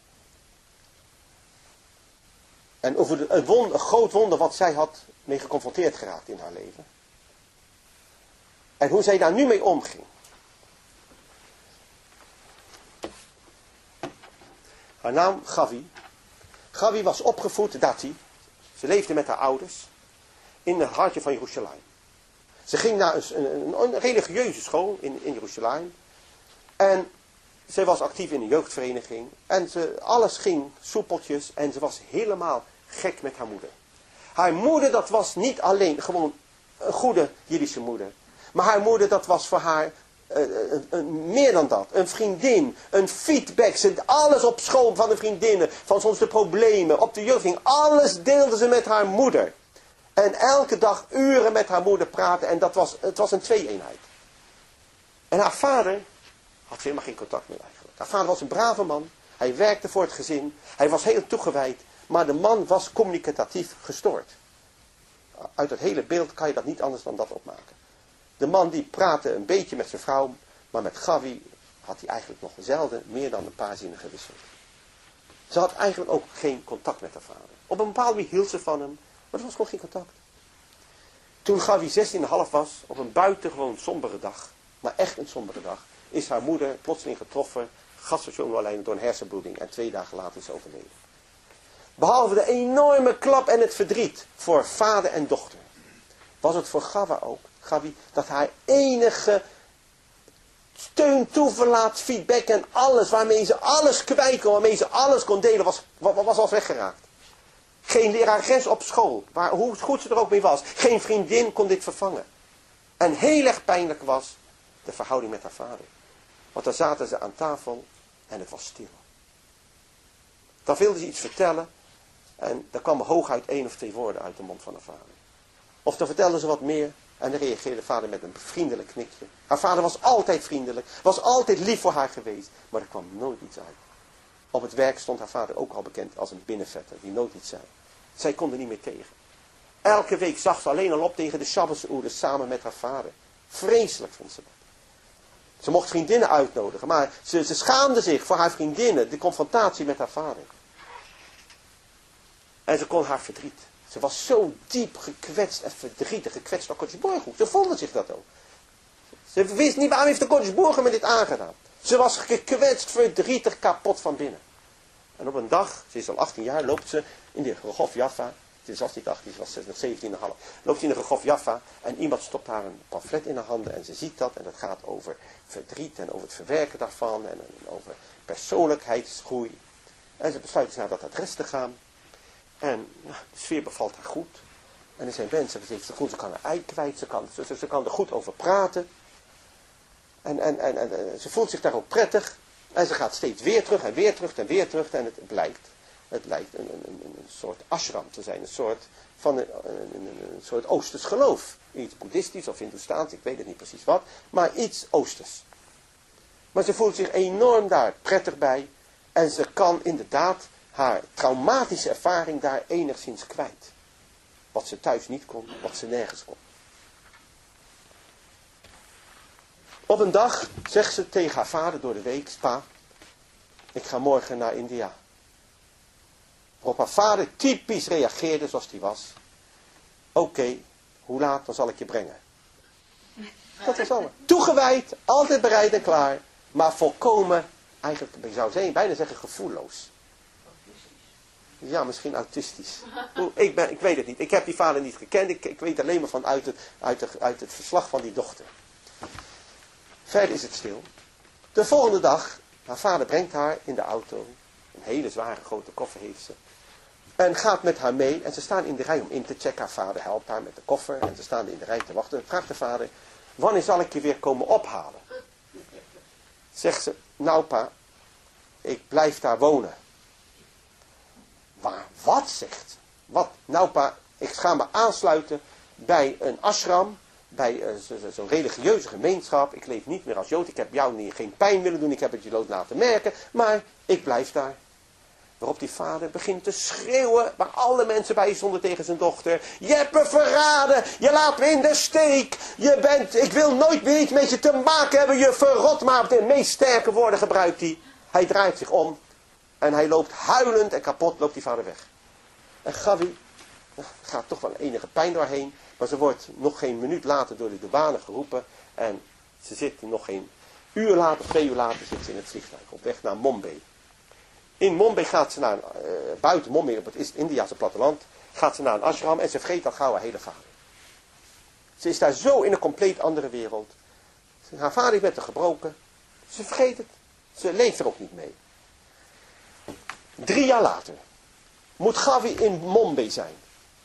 En over de, een, wonder, een groot wonder wat zij had mee geconfronteerd geraakt in haar leven. En hoe zij daar nu mee omging. Haar naam Gavi. Gavi was opgevoed, Dati. Ze leefde met haar ouders in het hartje van Jeruzalem. Ze ging naar een, een, een religieuze school in, in Jeruzalem. En zij was actief in een jeugdvereniging. En ze, alles ging soepeltjes. En ze was helemaal gek met haar moeder. Haar moeder, dat was niet alleen gewoon een goede Jiddische moeder. Maar haar moeder, dat was voor haar uh, uh, uh, meer dan dat. Een vriendin, een feedback. Ze, alles op school van de vriendinnen. Van soms de problemen, op de jeugd. Alles deelde ze met haar moeder. En elke dag uren met haar moeder praten. En dat was, het was een twee-eenheid. En haar vader had ze helemaal geen contact meer eigenlijk. Haar vader was een brave man. Hij werkte voor het gezin. Hij was heel toegewijd. Maar de man was communicatief gestoord. Uit het hele beeld kan je dat niet anders dan dat opmaken. De man die praatte een beetje met zijn vrouw. Maar met Gavi had hij eigenlijk nog zelden meer dan een paar zinnen gewisseld. Ze had eigenlijk ook geen contact met haar vader. Op een bepaalde manier hield ze van hem. Maar er was gewoon geen contact. Toen Gavi zestien komma vijf was, op een buitengewoon sombere dag, maar echt een sombere dag, is haar moeder plotseling getroffen, gaststation door een hersenbloeding, en twee dagen later is ze overleden. Behalve de enorme klap en het verdriet voor vader en dochter, was het voor Gava ook, Gavi, dat haar enige steun, toeverlaat, feedback en alles, waarmee ze alles kwijt kon, waarmee ze alles kon delen, was, was, was als weggeraakt. Geen lerares op school, waar, hoe goed ze er ook mee was. Geen vriendin kon dit vervangen. En heel erg pijnlijk was de verhouding met haar vader. Want dan zaten ze aan tafel en het was stil. Dan wilde ze iets vertellen en dan kwamen hooguit één of twee woorden uit de mond van haar vader. Of dan vertelde ze wat meer en dan reageerde de vader met een vriendelijk knikje. Haar vader was altijd vriendelijk, was altijd lief voor haar geweest, maar er kwam nooit iets uit. Op het werk stond haar vader ook al bekend als een binnenvetter die nooit iets zei. Zij kon er niet meer tegen. Elke week zag ze alleen al op tegen de Shabbatsoeders samen met haar vader. Vreselijk vond ze dat. Ze mocht vriendinnen uitnodigen, maar ze, ze schaamde zich voor haar vriendinnen, de confrontatie met haar vader. En ze kon haar verdriet. Ze was zo diep gekwetst en verdrietig, gekwetst door Kodesh Baruch Hu. Ze voelde zich dat ook. Ze wist niet waarom heeft de Kodesh Baruch Hu me dit aangedaan. Ze was gekwetst, verdrietig, kapot van binnen. En op een dag, ze is al achttien jaar, loopt ze in de Rechof Jaffa. Ze was niet achttien, ze was zeventien komma vijf. Loopt ze in de Rechof Jaffa en iemand stopt haar een pamflet in haar handen en ze ziet dat. En dat gaat over verdriet en over het verwerken daarvan en over persoonlijkheidsgroei. En ze besluit dus naar dat adres te gaan. En nou, de sfeer bevalt haar goed. En er zijn mensen, ze heeft ze goed, ze kan haar ei kwijt, ze kan, ze, ze kan er goed over praten. En, en, en, en ze voelt zich daar ook prettig. En ze gaat steeds weer terug en weer terug en weer terug. En het blijkt Het lijkt een, een, een, een soort ashram te zijn. Een soort, van een, een, een, een soort oosters geloof. Iets boeddhistisch of hindoestaans, ik weet het niet precies wat. Maar iets oosters. Maar ze voelt zich enorm daar prettig bij. En ze kan inderdaad haar traumatische ervaring daar enigszins kwijt. Wat ze thuis niet kon, wat ze nergens kon. Op een dag zegt ze tegen haar vader door de week: pa, ik ga morgen naar India. Waarop haar vader typisch reageerde zoals hij was. Oké, okay, hoe laat, dan zal ik je brengen. Dat was allemaal. Toegewijd, altijd bereid en klaar. Maar volkomen, eigenlijk, ik zou bijna zeggen, gevoelloos. Ja, misschien autistisch. Ik, ben, ik weet het niet. Ik heb die vader niet gekend. Ik, ik weet alleen maar van uit het, uit, het, uit het verslag van die dochter. Verder is het stil. De volgende dag, haar vader brengt haar in de auto. Een hele zware grote koffer heeft ze. En gaat met haar mee. En ze staan in de rij om in te checken. Haar vader helpt haar met de koffer. En ze staan in de rij te wachten. Vraagt de vader: wanneer zal ik je weer komen ophalen? Zegt ze: nou pa, ik blijf daar wonen. Maar wat, zegt? Wat? Nou pa, ik ga me aansluiten bij een ashram. Bij uh, zo'n zo religieuze gemeenschap. Ik leef niet meer als Jood. Ik heb jou niet, geen pijn willen doen. Ik heb het je Jood laten merken. Maar ik blijf daar. Waarop die vader begint te schreeuwen. Waar alle mensen bij stonden tegen zijn dochter. Je hebt me verraden. Je laat me in de steek. Je bent, ik wil nooit meer iets met je te maken hebben. Je verrot. Maar de meest sterke woorden gebruikt hij. Hij draait zich om. En hij loopt huilend en kapot. Loopt die vader weg. En Gavi nou, gaat toch wel enige pijn doorheen. Maar ze wordt nog geen minuut later door de douane geroepen. En ze zit nog geen uur later, twee uur later, zit ze in het vliegtuig. Op weg naar Mumbai. In Mumbai gaat ze naar, uh, buiten Mumbai, op het Indiase platteland, gaat ze naar een ashram en ze vergeet al gauw haar hele vader. Ze is daar zo in een compleet andere wereld. Haar vader is met haar gebroken. Ze vergeet het. Ze leeft er ook niet mee. Drie jaar later moet Gavi in Mumbai zijn.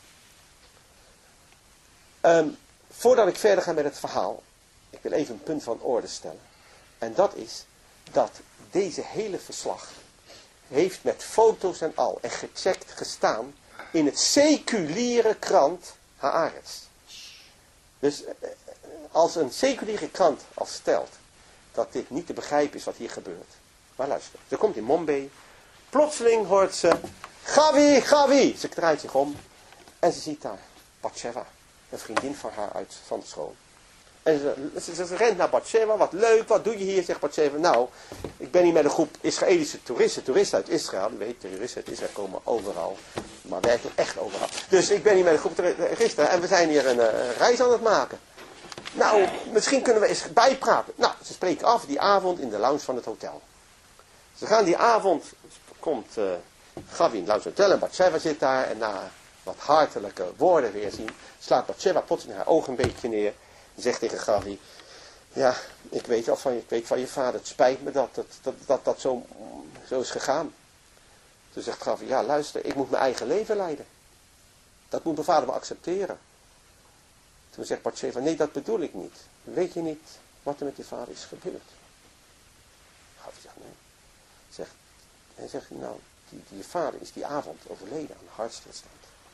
Um, voordat ik verder ga met het verhaal, ik wil even een punt van orde stellen. En dat is dat deze hele verslag heeft met foto's en al en gecheckt gestaan in het seculiere krant Haaretz. Dus als een seculiere krant al stelt dat dit niet te begrijpen is wat hier gebeurt. Maar luister, ze komt in Mumbai. Plotseling hoort ze: Gavi, Gavi! Ze draait zich om en ze ziet daar Batsheva. Een vriendin van haar uit van de school. En ze, ze, ze, ze rent naar Batsheva. Wat leuk, wat doe je hier? Zegt Batsheva. Nou, ik ben hier met een groep Israëlische toeristen. Toeristen uit Israël. U weet, toeristen uit Israël komen overal. Maar werken echt overal. Dus ik ben hier met een groep toeristen. En we zijn hier een, een reis aan het maken. Nou, misschien kunnen we eens bijpraten. Nou, ze spreken af die avond in de lounge van het hotel. Ze gaan die avond, komt uh, Gavi in het lounge hotel en Batsheva zit daar. En na wat hartelijke woorden weer zien, slaat Batsheva plots in haar ogen een beetje neer. En zegt tegen Gavi: ja, ik weet al van je, ik weet van je vader, het spijt me dat dat, dat, dat, dat zo, zo is gegaan. Toen zegt Gavi: ja, luister, ik moet mijn eigen leven leiden. Dat moet mijn vader wel accepteren. Toen zegt Batsheva: nee, dat bedoel ik niet. Weet je niet wat er met je vader is gebeurd? Gavi zegt: nee. Zegt, hij zegt: nou, die, die vader is die avond overleden aan een hartstilstand.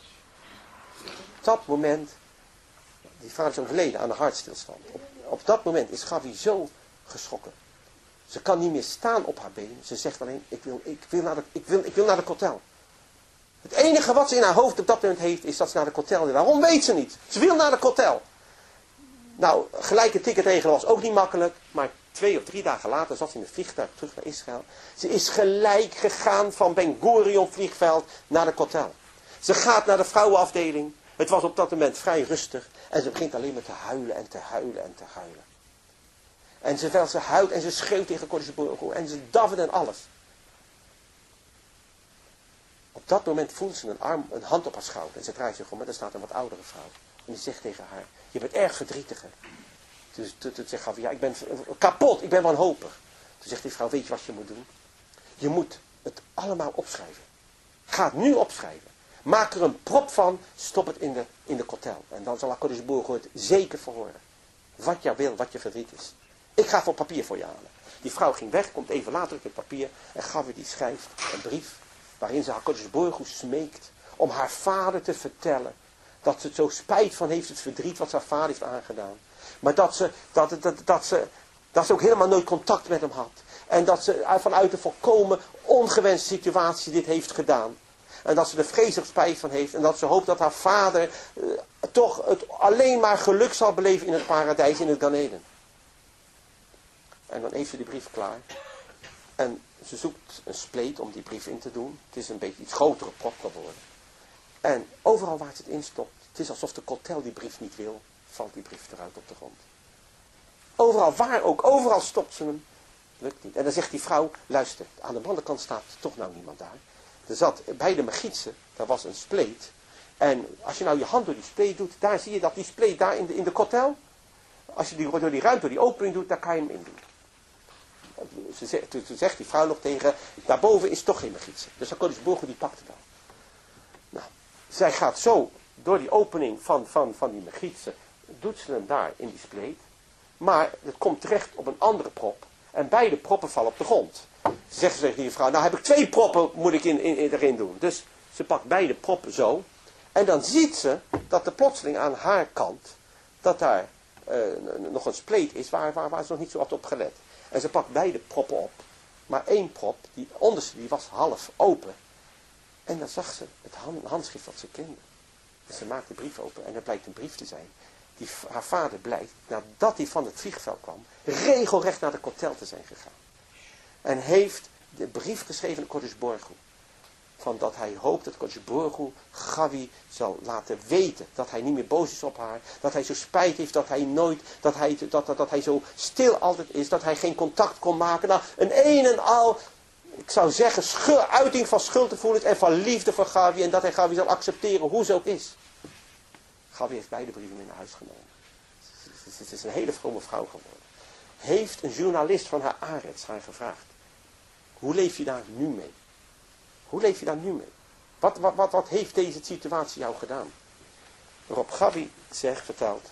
Op dat moment, die vader is overleden aan een hartstilstand. Op, op dat moment is Gavi zo geschrokken. Ze kan niet meer staan op haar benen. Ze zegt alleen: ik wil, ik wil, naar, de, ik wil, ik wil naar de kotel. Het enige wat ze in haar hoofd op dat moment heeft, is dat ze naar de kotel wil. Waarom weet ze niet? Ze wil naar de kotel. Nou, gelijk een ticket regelen was ook niet makkelijk. Maar twee of drie dagen later zat ze in het vliegtuig terug naar Israël. Ze is gelijk gegaan van Ben Gurion vliegveld naar de kotel. Ze gaat naar de vrouwenafdeling. Het was op dat moment vrij rustig. En ze begint alleen maar te huilen en te huilen en te huilen. En terwijl ze huilt en ze schreeuwt tegen Kodesh Baruch Hu en ze daffert en alles. Op dat moment voelt ze een arm, een hand op haar schouder. En ze draait zich om en daar staat een wat oudere vrouw. En die zegt tegen haar: je bent erg verdrietig. Dus toen zegt Gavi: ja, ik ben kapot, ik ben wanhopig. Toen zegt die vrouw: weet je wat je moet doen? Je moet het allemaal opschrijven. Ga het nu opschrijven. Maak er een prop van, stop het in de, in de kotel. En dan zal HaKadosh Baruch Hu het zeker verhoren. Wat jij wil, wat je verdriet is. Ik ga voor papier voor je halen. Die vrouw ging weg, komt even later op het papier. En Gavi die schrijft een brief waarin ze HaKadosh Baruch Hu smeekt om haar vader te vertellen dat ze het zo spijt van heeft, het verdriet wat ze haar vader heeft aangedaan. Maar dat ze, dat, dat, dat, ze, dat ze ook helemaal nooit contact met hem had. En dat ze vanuit een volkomen ongewenste situatie dit heeft gedaan. En dat ze er vreselijk spijt van heeft. En dat ze hoopt dat haar vader uh, toch het alleen maar geluk zal beleven in het paradijs, in het Gan Eden. En dan heeft ze die brief klaar. En ze zoekt een spleet om die brief in te doen. Het is een beetje iets grotere prop geworden. En overal waar ze het instopt, het is alsof de kotel die brief niet wil, valt die brief eruit op de grond. Overal, waar ook, overal stopt ze hem. Lukt niet. En dan zegt die vrouw, luister, aan de mannenkant staat toch nou niemand daar. Er zat bij de Megietse, daar was een spleet. En als je nou je hand door die spleet doet, daar zie je dat die spleet daar in de, in de kotel. Als je die, door die ruimte, door die opening doet, daar kan je hem in doen. Ze zegt, toen zegt die vrouw nog tegen, daarboven is toch geen Megietse. Dus HaKadosh Baruch Hu die pakt het al. Nou, zij gaat zo door die opening van, van, van die Megietse, doet ze hem daar in die spleet. Maar het komt terecht op een andere prop. En beide proppen vallen op de grond. Zegt ze tegen die vrouw, nou heb ik twee proppen moet ik in, in, in, erin doen. Dus ze pakt beide proppen zo. En dan ziet ze dat er plotseling aan haar kant, dat daar uh, nog een spleet is waar, waar, waar ze nog niet zo had op gelet. En ze pakt beide proppen op. Maar één prop, die onderste, die was half open. En dan zag ze het hand, handschrift wat ze kende. Dus ze maakt de brief open en er blijkt een brief te zijn. Die, haar vader blijkt, nadat hij van het vliegveld kwam, regelrecht naar de kotel te zijn gegaan. En heeft de brief geschreven aan Kodesh Baruch Hu. Van dat hij hoopt dat Kodesh Baruch Hu Gavi zal laten weten. Dat hij niet meer boos is op haar. Dat hij zo spijt heeft dat hij nooit, dat hij, dat, dat, dat hij zo stil altijd is. Dat hij geen contact kon maken. Nou, een een en al, ik zou zeggen, schul, uiting van schuldgevoelens en van liefde voor Gavi. En dat hij Gavi zal accepteren hoe ze ook is. Gavi heeft beide brieven mee naar huis genomen. Het is een hele vrome vrouw geworden. Heeft een journalist van haar Arets haar gevraagd. Hoe leef je daar nu mee? Hoe leef je daar nu mee? Wat, wat, wat, wat heeft deze situatie jou gedaan? Waarop Gavi zegt, vertelt,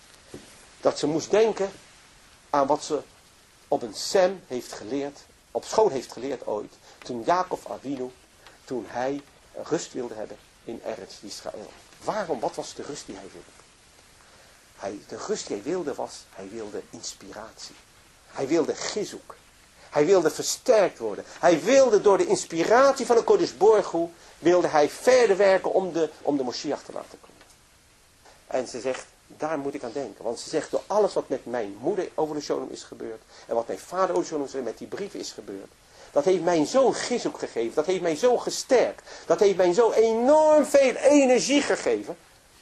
dat ze moest denken aan wat ze op een sem heeft geleerd, op school heeft geleerd ooit, toen Jacob Avinu, toen hij rust wilde hebben in Eretz Israël. Waarom? Wat was de rust die hij wilde? Hij, de rust die hij wilde was, hij wilde inspiratie. Hij wilde gizoek. Hij wilde versterkt worden. Hij wilde door de inspiratie van de Kodesh Baruch Hu, wilde hij verder werken om de, om de Moshiach te laten komen. En ze zegt, daar moet ik aan denken. Want ze zegt, door alles wat met mijn moeder over de Shalom is gebeurd, en wat mijn vader over de Shalom is met die brieven is gebeurd, dat heeft mij zo'n gizoek gegeven. Dat heeft mij zo gesterkt. Dat heeft mij zo enorm veel energie gegeven.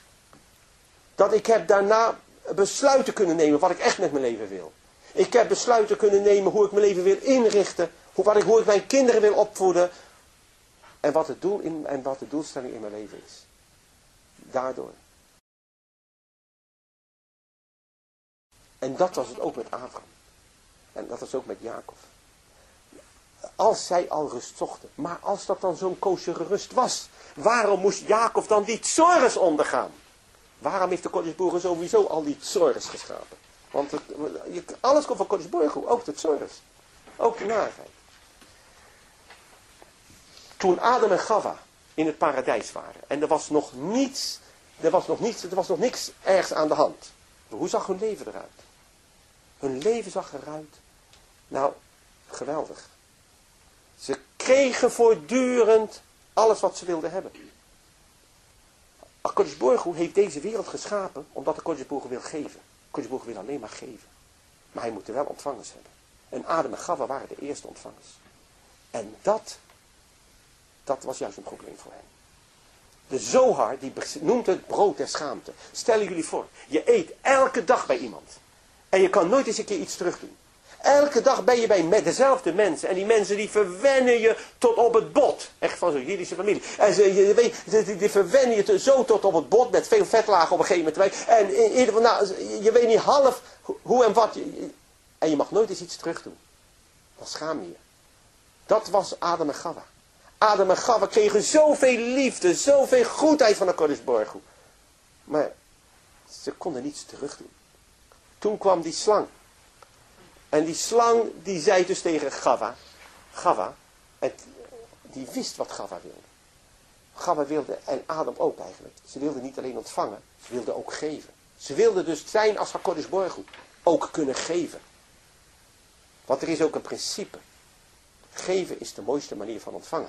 Dat ik heb daarna besluiten kunnen nemen wat ik echt met mijn leven wil. Ik heb besluiten kunnen nemen hoe ik mijn leven wil inrichten. Hoe, wat ik, hoe ik mijn kinderen wil opvoeden. En wat, het doel in, en wat de doelstelling in mijn leven is. Daardoor. En dat was het ook met Abraham. En dat was ook met Jacob. Als zij al rust zochten. Maar als dat dan zo'n koosjere rust was. Waarom moest Jacob dan die tsores ondergaan? Waarom heeft de Kodesh Baruch Hu sowieso al die tsores geschapen? Want het, alles komt van Kodesh Baruch Hu, ook de tsores. Ook de narigheid. Toen Adam en Chava in het paradijs waren. En er was nog niets, er was nog niets, er was nog niks ergens aan de hand. Hoe zag hun leven eruit? Hun leven zag eruit. Nou, geweldig. Ze kregen voortdurend alles wat ze wilden hebben. Kodesh Baruch Hu heeft deze wereld geschapen omdat de Kodesh Baruch Hu wil geven. Kodesh Baruch Hu wil alleen maar geven. Maar hij moet er wel ontvangers hebben. En Adam en Chava waren de eerste ontvangers. En dat, dat was juist een probleem voor hen. De Zohar, die noemt het brood der schaamte. Stellen jullie voor, je eet elke dag bij iemand. En je kan nooit eens een keer iets terug doen. Elke dag ben je bij met dezelfde mensen. En die mensen die verwennen je tot op het bot. Echt van zo'n Jiddische familie. En ze, je weet, die, die verwennen je zo tot op het bot. Met veel vetlagen op een gegeven moment. En in ieder geval, nou, je weet niet half hoe en wat. En je mag nooit eens iets terug doen. Dan schaam je je. Dat was Adam en Chava. Adam en Chava kregen zoveel liefde. Zoveel goedheid van de Kodesh Baruch Hu. Maar ze konden niets terug doen. Toen kwam die slang. En die slang die zei dus tegen Chava. Chava. Het, die wist wat Chava wilde. Chava wilde, en Adam ook eigenlijk, ze wilde niet alleen ontvangen, ze wilde ook geven. Ze wilde dus zijn als HaKadosh Baruch Hu ook kunnen geven. Want er is ook een principe. Geven is de mooiste manier van ontvangen.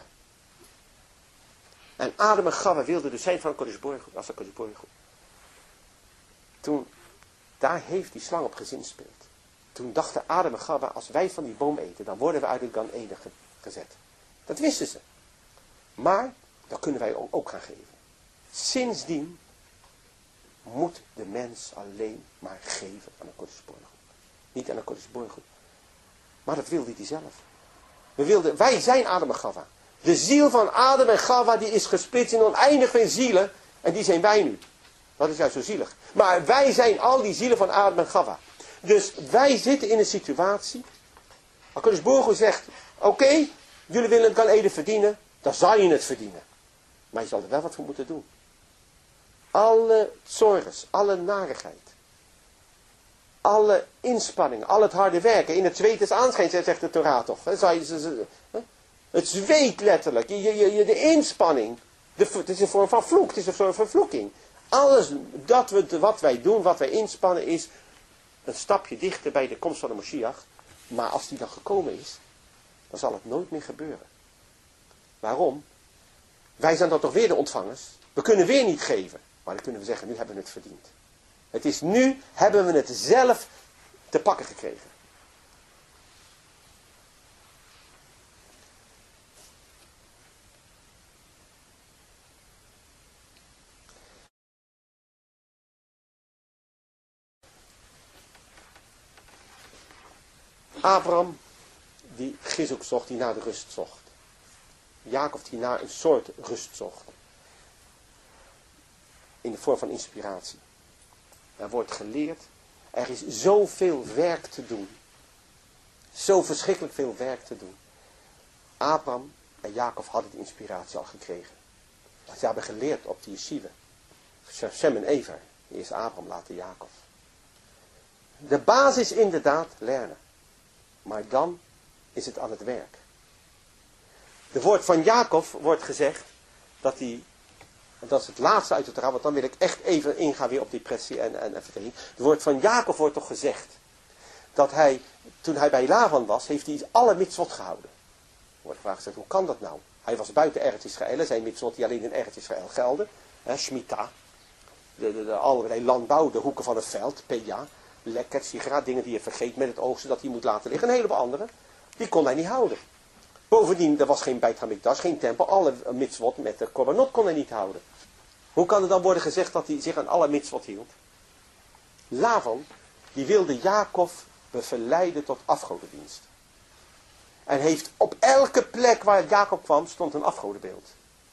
En Adam en Chava wilden dus zijn van HaKadosh Baruch Hu als HaKadosh Baruch Hu. Toen, daar heeft die slang op gezinspeeld. Toen dachten Adam en Chava, als wij van die boom eten, dan worden we uit het Gan Eden ge- gezet. Dat wisten ze. Maar, dat kunnen wij ook gaan geven. Sindsdien moet de mens alleen maar geven aan HaKadosh Baruch Hu. Niet aan HaKadosh Baruch Hu. Maar dat wilde hij zelf. We wilden, wij zijn Adam en Chava. De ziel van Adam en Chava die is gesplitst in oneindig veel zielen. En die zijn wij nu. Dat is juist zo zielig. Maar wij zijn al die zielen van Adam en Chava. Dus wij zitten in een situatie. HaKadosh Baruch Hu zegt. Oké, okay, jullie willen het Gan Eden verdienen. Dan zal je het verdienen. Maar je zal er wel wat voor moeten doen. Alle zorges, alle narigheid. Alle inspanningen, al het harde werken. In het zweet is aanschijn, zegt de Torah toch. Het zweet letterlijk. Je, je, je, de inspanning. De, het is een vorm van vloek. Het is een vorm van vervloeking. Alles dat we, wat wij doen, wat wij inspannen is een stapje dichter bij de komst van de Moshiach. Maar als die dan gekomen is, dan zal het nooit meer gebeuren. Waarom? Wij zijn dan toch weer de ontvangers. We kunnen weer niet geven. Maar dan kunnen we zeggen, nu hebben we het verdiend. Het is nu, hebben we het zelf te pakken gekregen. Abraham, die Gizuk zocht, die naar de rust zocht. Jacob, die naar een soort rust zocht. In de vorm van inspiratie. Er wordt geleerd, er is zoveel werk te doen. Zo verschrikkelijk veel werk te doen. Abraham en Jacob hadden die inspiratie al gekregen. Ze hebben geleerd op de yeshiva. Shem en Ever. Eerst Abraham, later Jacob. De basis inderdaad leren. Maar dan is het aan het werk. De woord van Jacob wordt gezegd dat hij, en dat is het laatste uit het Torah, want dan wil ik echt even ingaan weer op depressie en, en, en verdeling. De woord van Jacob wordt toch gezegd dat hij, toen hij bij Laban was, heeft hij alle mitzvot gehouden. Er wordt gevraagd, hoe kan dat nou? Hij was buiten Eretz Israël, zijn mitzvot die alleen in Eretz Israël gelden. Hè, Shemitah, de, de, de allerlei landbouw, de hoeken van het veld, Peja, lekker, sigaret, dingen die je vergeet met het oogsten dat hij moet laten liggen. Een heleboel andere, die kon hij niet houden. Bovendien, er was geen Beit HaMikdash, geen tempel, alle mitzvot met de korbanot kon hij niet houden. Hoe kan er dan worden gezegd dat hij zich aan alle mitzvot hield? Laban, die wilde Jacob verleiden tot afgodendienst. En heeft op elke plek waar Jacob kwam, stond een afgodenbeeld.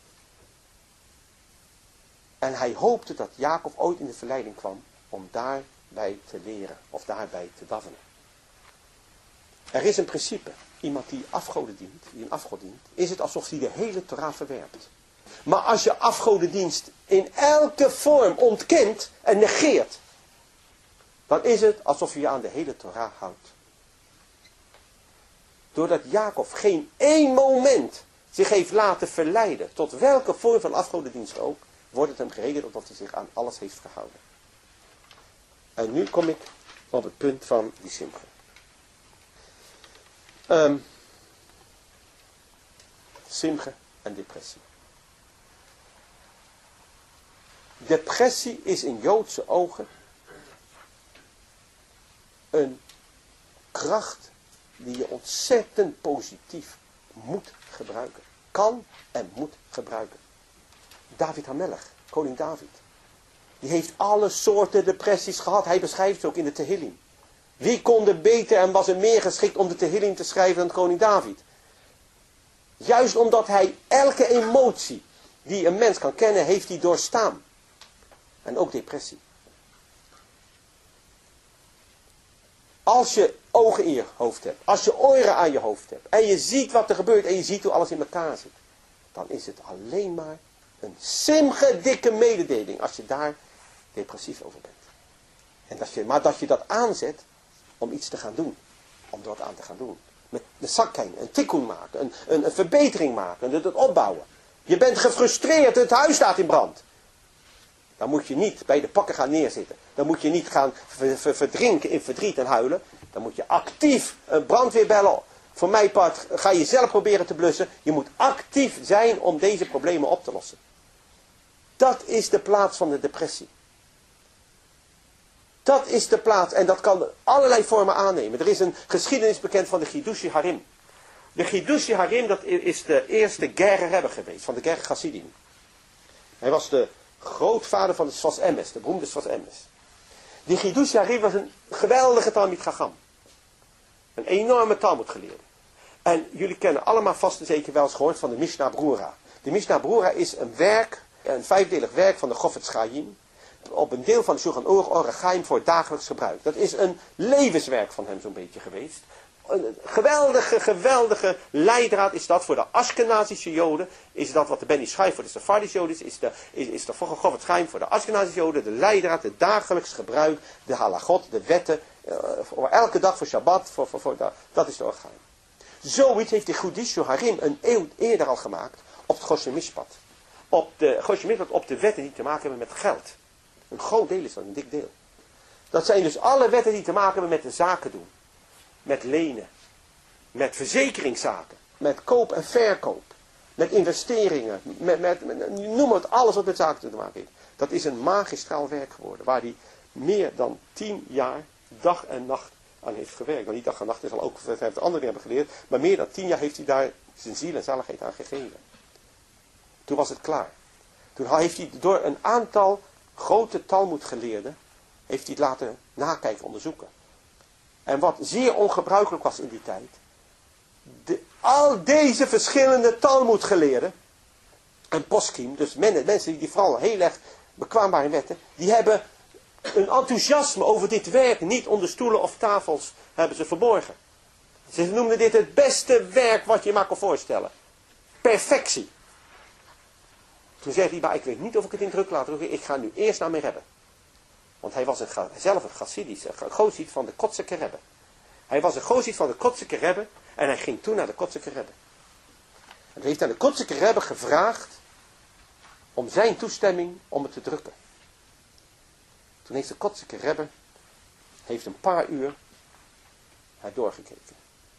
En hij hoopte dat Jacob ooit in de verleiding kwam om daarbij te leren of daarbij te davenen. Er is een principe. Iemand die afgoden dient, die een afgod dient, is het alsof hij de hele Torah verwerpt. Maar als je afgodendienst in elke vorm ontkent en negeert, dan is het alsof je je aan de hele Torah houdt. Doordat Jacob geen één moment zich heeft laten verleiden, tot welke vorm van afgodendienst ook, wordt het hem gerekend omdat hij zich aan alles heeft gehouden. En nu kom ik op het punt van die simcha. Um, simcha en depressie. Depressie is in Joodse ogen een kracht die je ontzettend positief moet gebruiken. Kan en moet gebruiken. David HaMelech, koning David. Die heeft alle soorten depressies gehad. Hij beschrijft het ook in de Tehillim. Wie kon er beter en was er meer geschikt om de Tehillim te schrijven dan koning David? Juist omdat hij elke emotie die een mens kan kennen, heeft hij doorstaan. En ook depressie. Als je ogen in je hoofd hebt, als je oren aan je hoofd hebt, en je ziet wat er gebeurt en je ziet hoe alles in elkaar zit, dan is het alleen maar een simge dikke mededeling als je daar depressief over bent. En dat je, maar dat je dat aanzet om iets te gaan doen. Om dat aan te gaan doen. Met een zakken, een tikkun maken, een, een, een verbetering maken, het, het opbouwen. Je bent gefrustreerd, het huis staat in brand. Dan moet je niet bij de pakken gaan neerzitten. Dan moet je niet gaan ver, ver, verdrinken in verdriet en huilen. Dan moet je actief een brandweer bellen. Voor mijn part ga je zelf proberen te blussen. Je moet actief zijn om deze problemen op te lossen. Dat is de plaats van de depressie. Dat is de plaats en dat kan allerlei vormen aannemen. Er is een geschiedenis bekend van de Chidushi Harim. De Chidushi Harim, dat is de eerste Ger Rebbe geweest, van de Ger Chassidim. Hij was de grootvader van de Sfas Emes, de beroemde Sfas Emes. Die Chidushi Harim was een geweldige Talmid Chacham. Een enorme Talmudgeleerde. En jullie kennen allemaal vast en zeker wel eens gehoord van de Mishnah Brura. De Mishnah Brura is een werk, een vijfdelig werk van de Chofetz Chaim. Op een deel van de Shulchan Aruch Orachaim voor dagelijks gebruik. Dat is een levenswerk van hem zo'n beetje geweest. Een geweldige, geweldige leidraad is dat voor de Ashkenazische Joden. Is dat wat de Ben Ish Chai voor de Sephardische Joden is. Is de, is, is de Chofetz Chaim voor de Ashkenazische Joden. De leidraad, de dagelijks gebruik, de halagot, de wetten. Uh, voor elke dag voor Shabbat. Voor, voor, voor, dat, dat is de Orachaim. Zoiets heeft de Chidushi Harim een eeuw eerder al gemaakt. Op het Choshen Mishpat. Op de Choshen Mishpat, op de wetten die te maken hebben met geld. Een groot deel is dat, een dik deel. Dat zijn dus alle wetten die te maken hebben met de zaken doen. Met lenen. Met verzekeringszaken. Met koop en verkoop. Met investeringen. Met, met, met, noem het, alles wat met zaken te maken heeft. Dat is een magistraal werk geworden. Waar hij meer dan tien jaar, dag en nacht aan heeft gewerkt. Want die dag en nacht is al ook, dat heeft de anderen hebben geleerd. Maar meer dan tien jaar heeft hij daar zijn ziel en zaligheid aan gegeven. Toen was het klaar. Toen heeft hij door een aantal grote Talmudgeleerden heeft hij het laten nakijken, onderzoeken. En wat zeer ongebruikelijk was in die tijd. De, al deze verschillende Talmudgeleerden. En poskim, dus men, mensen die, die vooral heel erg bekwaam waren in wetten. Die hebben een enthousiasme over dit werk niet onder stoelen of tafels hebben ze verborgen. Ze noemden dit het beste werk wat je maar kan voorstellen. Perfectie. Toen zei hij, maar ik weet niet of ik het in druk laat drukken. Ik ga nu eerst naar mijn Rebbe. Want hij was een, zelf een Chassidisch, een goziet van de Kotzeke Rebbe. Hij was een goziet van de Kotzeke Rebbe. En hij ging toen naar de Kotzeke Rebbe. En hij heeft aan de Kotzeke Rebbe gevraagd om zijn toestemming om het te drukken. Toen heeft de Kotzeke Rebbe heeft een paar uur haar doorgekeken.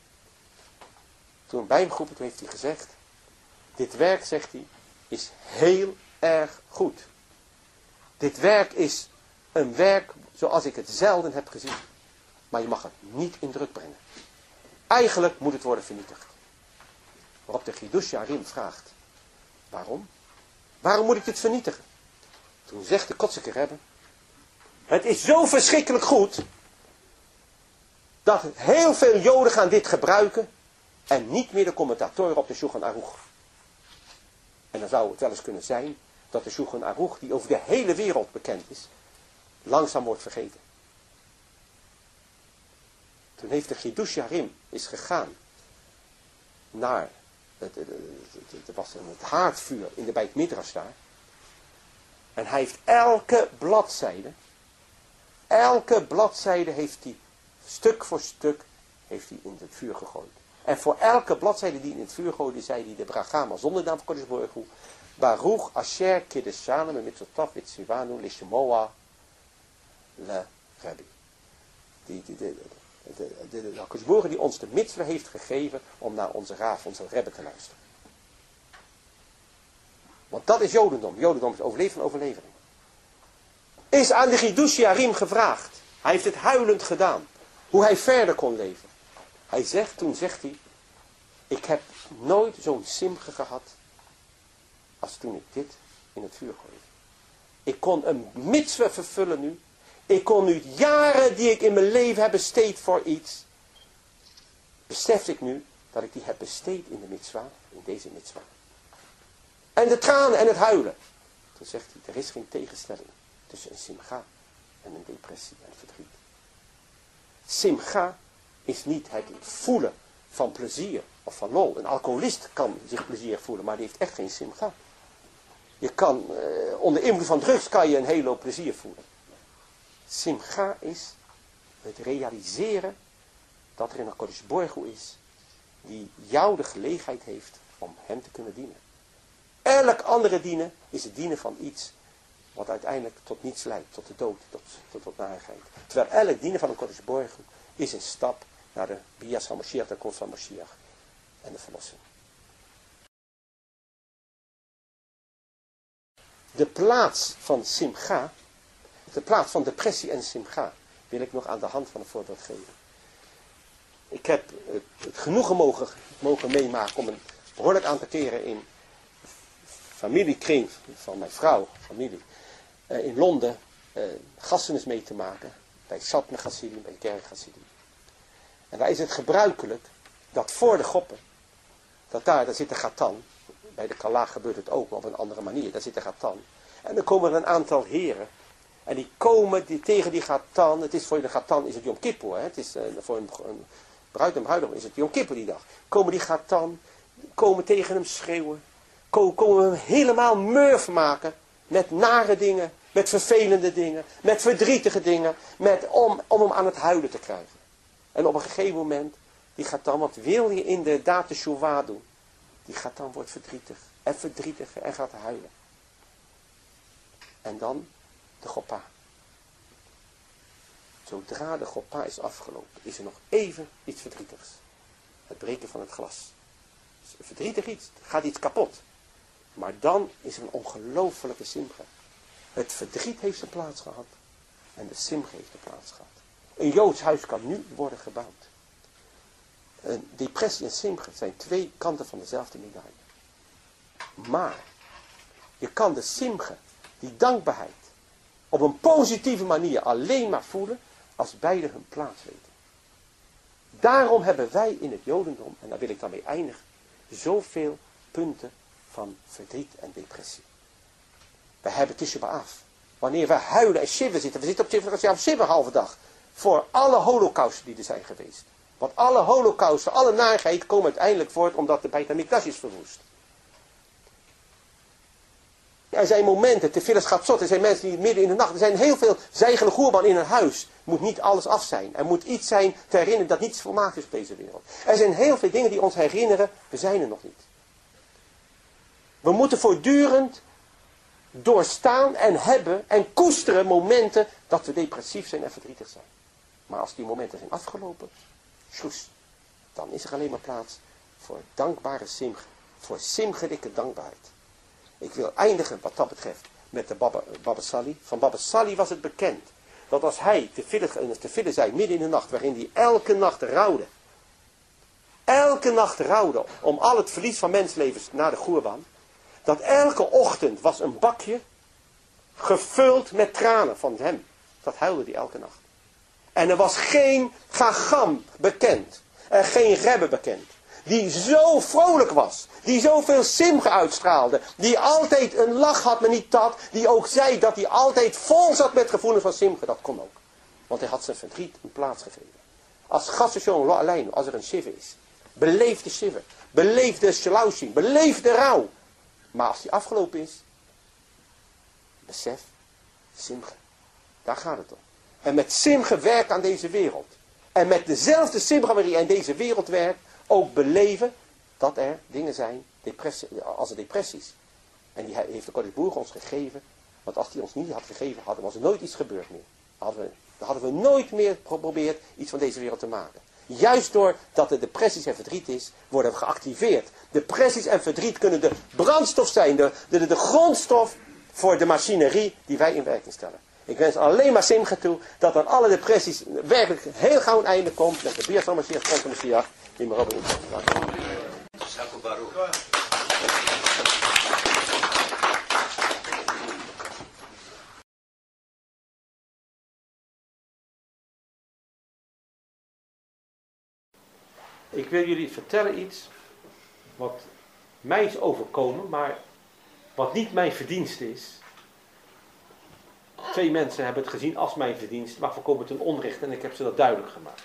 Toen bij hem geroepen, toen heeft hij gezegd, dit werk, zegt hij, is heel erg goed. Dit werk is een werk zoals ik het zelden heb gezien. Maar je mag het niet in druk brengen. Eigenlijk moet het worden vernietigd. Waarop de Chidushi Harim vraagt, waarom? Waarom moet ik dit vernietigen? Toen zegt de Kotzeke Rebbe, het is zo verschrikkelijk goed, dat heel veel Joden gaan dit gebruiken, en niet meer de commentatoren op de Shulchan Aruch. En dan zou het wel eens kunnen zijn, dat de Shulchan Aruch, die over de hele wereld bekend is, langzaam wordt vergeten. Toen heeft de Chidushi Harim is gegaan naar het, het, het, het, was het haardvuur in de Beit Midrash daar. En hij heeft elke bladzijde, elke bladzijde heeft hij stuk voor stuk heeft hij in het vuur gegooid. En voor elke bladzijde die in het vuur gooide, zei hij de brachama zonder naam van Kodesh Baruch Hu. Baruch asher kideshanem en mitzotav vitzivanu lishemoa le Rebbe. Die, die, de, de, de, de, de, de Kodesh Baruch Hu die ons de mitzvah heeft gegeven om naar onze raaf, onze Rebbe te luisteren. Want dat is Jodendom. Jodendom is overleven van overlevering. Is aan de Chidushi Harim gevraagd. Hij heeft het huilend gedaan. Hoe hij verder kon leven. Hij zegt, toen zegt hij, ik heb nooit zo'n simge gehad als toen ik dit in het vuur gooide. Ik kon een mitzvah vervullen nu. Ik kon nu jaren die ik in mijn leven heb besteed voor iets. Besefte ik nu dat ik die heb besteed in de mitzvah, in deze mitzvah. En de tranen en het huilen. Toen zegt hij, er is geen tegenstelling tussen een simcha en een depressie en verdriet. Simcha is niet het voelen van plezier of van lol. Een alcoholist kan zich plezier voelen, maar die heeft echt geen simcha. Je kan, eh, onder invloed van drugs kan je een hele hoop plezier voelen. Simcha is het realiseren dat er een Kodesh Baruch Hu is die jou de gelegenheid heeft om hem te kunnen dienen. Elk andere dienen is het dienen van iets wat uiteindelijk tot niets leidt, tot de dood, tot, tot, tot narigheid. Terwijl elk dienen van een Kodesh Baruch Hu is een stap naar de Bias van Mashiach, de komst van Mashiach en de verlossing. De plaats van Simcha, de plaats van depressie en Simcha, wil ik nog aan de hand van een voorbeeld geven. Ik heb het genoegen mogen, mogen meemaken om een behoorlijk aantal keren in familiekring van mijn vrouw, familie, uh, in Londen, uh, gastenis mee te maken. Bij Satme Chassidim, bij Kerk Chassidim. En daar is het gebruikelijk dat voor de goppen, dat daar, daar zit de Gatan. Bij de Kala gebeurt het ook, maar op een andere manier. Daar zit de Gatan. En dan komen er een aantal heren. En die komen die, tegen die Gatan. Het is voor de Gatan is het Yom Kippur. Hè? Het is uh, voor een, een bruid en bruidegom is het Yom Kippur die dag. Komen die Gatan, komen tegen hem schreeuwen. Komen, komen hem helemaal murf maken. Met nare dingen, met vervelende dingen, met verdrietige dingen. Met, om, om hem aan het huilen te krijgen. En op een gegeven moment, die Gatan, wat wil je inderdaad de Shuvah doen? Die Gatan wordt verdrietig en verdrietiger en gaat huilen. En dan de Choppa. Zodra de Choppa is afgelopen, is er nog even iets verdrietigs. Het breken van het glas. Verdrietig iets, er gaat iets kapot. Maar dan is er een ongelofelijke simcha. Het verdriet heeft zijn plaats gehad. En de simcha heeft de plaats gehad. Een Joods huis kan nu worden gebouwd. Een depressie en simcha zijn twee kanten van dezelfde medaille. Maar je kan de simcha, die dankbaarheid, op een positieve manier alleen maar voelen als beide hun plaats weten. Daarom hebben wij in het Jodendom, en daar wil ik dan mee eindigen, zoveel punten van verdriet en depressie. We hebben Tisha B'Av. Wanneer we huilen en shiver zitten, we zitten op Tisha B'Av shiver halve dag, voor alle holocausten die er zijn geweest. Want alle holocausten, alle narigheid komen uiteindelijk voort omdat de Beit HaMikdash is verwoest. Er zijn momenten, te veel gaat zot, er zijn mensen die midden in de nacht, er zijn heel veel zeigende goerban in een huis. Moet niet alles af zijn. Er moet iets zijn te herinneren dat niets volmaakt is op deze wereld. Er zijn heel veel dingen die ons herinneren, we zijn er nog niet. We moeten voortdurend doorstaan en hebben en koesteren momenten dat we depressief zijn en verdrietig zijn. Maar als die momenten zijn afgelopen, sjoes, dan is er alleen maar plaats voor dankbare simcha, voor simgerikke dankbaarheid. Ik wil eindigen wat dat betreft met de Baba, Baba Sali. Van Baba Sali was het bekend dat als hij te villen, te villen zei midden in de nacht, waarin hij elke nacht rouwde, elke nacht rouwde om al het verlies van menslevens naar de Goerban, dat elke ochtend was een bakje gevuld met tranen van hem. Dat huilde hij elke nacht. En er was geen Chagam bekend. En geen Rebbe bekend. Die zo vrolijk was. Die zoveel simcha uitstraalde. Die altijd een lach had, maar niet dat. Die ook zei dat hij altijd vol zat met gevoelens van simcha. Dat kon ook. Want hij had zijn verdriet een plaats gegeven. Als gassation lo alleen, als er een shiva is. Beleef de shiva. Beleef de shalaushing. Beleef de rouw. Maar als die afgelopen is. Besef. Simcha. Daar gaat het om. En met simcha werk aan deze wereld. En met dezelfde simcha waarin hij in deze wereld werkt. Ook beleven dat er dingen zijn depressie, als er depressies. En die heeft de Kodesh Baruch Hu ons gegeven. Want als hij ons niet had gegeven, hadden, was er nooit iets gebeurd meer. Hadden we, dan hadden we nooit meer geprobeerd iets van deze wereld te maken. Juist doordat er depressies en verdriet is, worden we geactiveerd. Depressies en verdriet kunnen de brandstof zijn, de, de, de grondstof voor de machinerie die wij in werking stellen. Ik wens alleen maar simcha toe, dat aan alle depressies werkelijk heel gauw een einde komt. Met de bias van Mashiach, van de Mashiach, die maar op in Ik wil jullie vertellen iets wat mij is overkomen, maar wat niet mijn verdienste is. Twee mensen hebben het gezien als mijn verdienste, maar voorkomen ten onrecht en ik heb ze dat duidelijk gemaakt.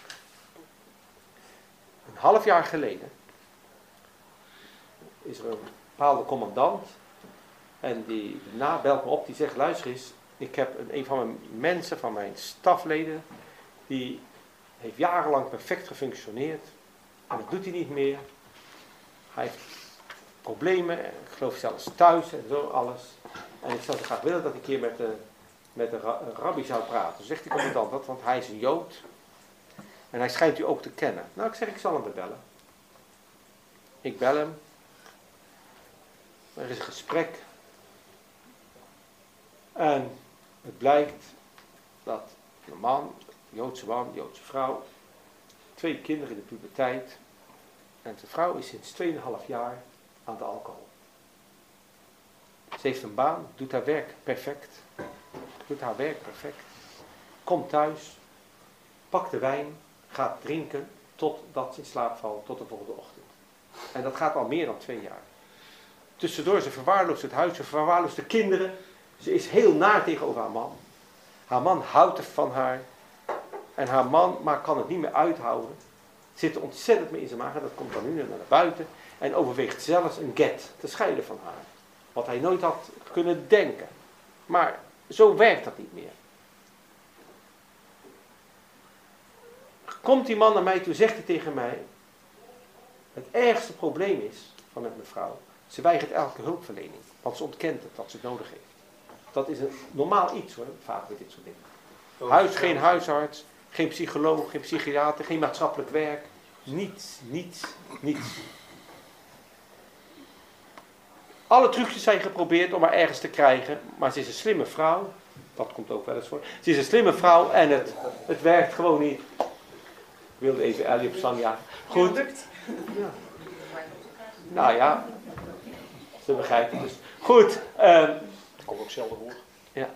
Een half jaar geleden is er een bepaalde commandant en die na belt me op, die zegt, luister eens, ik heb een, een van mijn mensen, van mijn stafleden, die heeft jarenlang perfect gefunctioneerd. En dat doet hij niet meer. Hij heeft problemen, ik geloof zelfs thuis en zo, alles. En ik zou zo graag willen dat ik een keer met de, met de ra- rabbi zou praten. Toen zegt die commandant dat, want hij is een Jood. En hij schijnt u ook te kennen. Nou, ik zeg, ik zal hem bellen. Ik bel hem. Er is een gesprek. En het blijkt dat een man, een Joodse man, een Joodse vrouw, twee kinderen in de puberteit. En de vrouw is sinds twee komma vijf jaar aan de alcohol. Ze heeft een baan, doet haar werk perfect. Doet haar werk perfect. Komt thuis, pakt de wijn, gaat drinken totdat ze in slaap valt, tot de volgende ochtend. En dat gaat al meer dan twee jaar. Tussendoor, ze verwaarloost het huis, ze verwaarloost de kinderen. Ze is heel naar tegenover haar man. Haar man houdt van haar. En haar man maar kan het niet meer uithouden. Zit er ontzettend mee in zijn maag. En dat komt dan nu naar buiten. En overweegt zelfs een get te scheiden van haar. Wat hij nooit had kunnen denken. Maar zo werkt dat niet meer. Komt die man naar mij toe, zegt hij tegen mij. Het ergste probleem is van met mevrouw. Ze weigert elke hulpverlening. Want ze ontkent het dat ze het nodig heeft. Dat is een normaal iets hoor, vaak met dit soort dingen. Huis, geen huisarts, geen psycholoog, geen psychiater, geen maatschappelijk werk. Niets, niets, niets. Alle trucjes zijn geprobeerd om haar ergens te krijgen. Maar ze is een slimme vrouw. Dat komt ook wel eens voor. Ze is een slimme vrouw en het, het werkt gewoon niet. Ik wilde even Ellie op Sanja. Goed. Ja. Nou ja. Ze begrijpt het dus. Goed. Uh, Kom ook zelden hoor. Ja.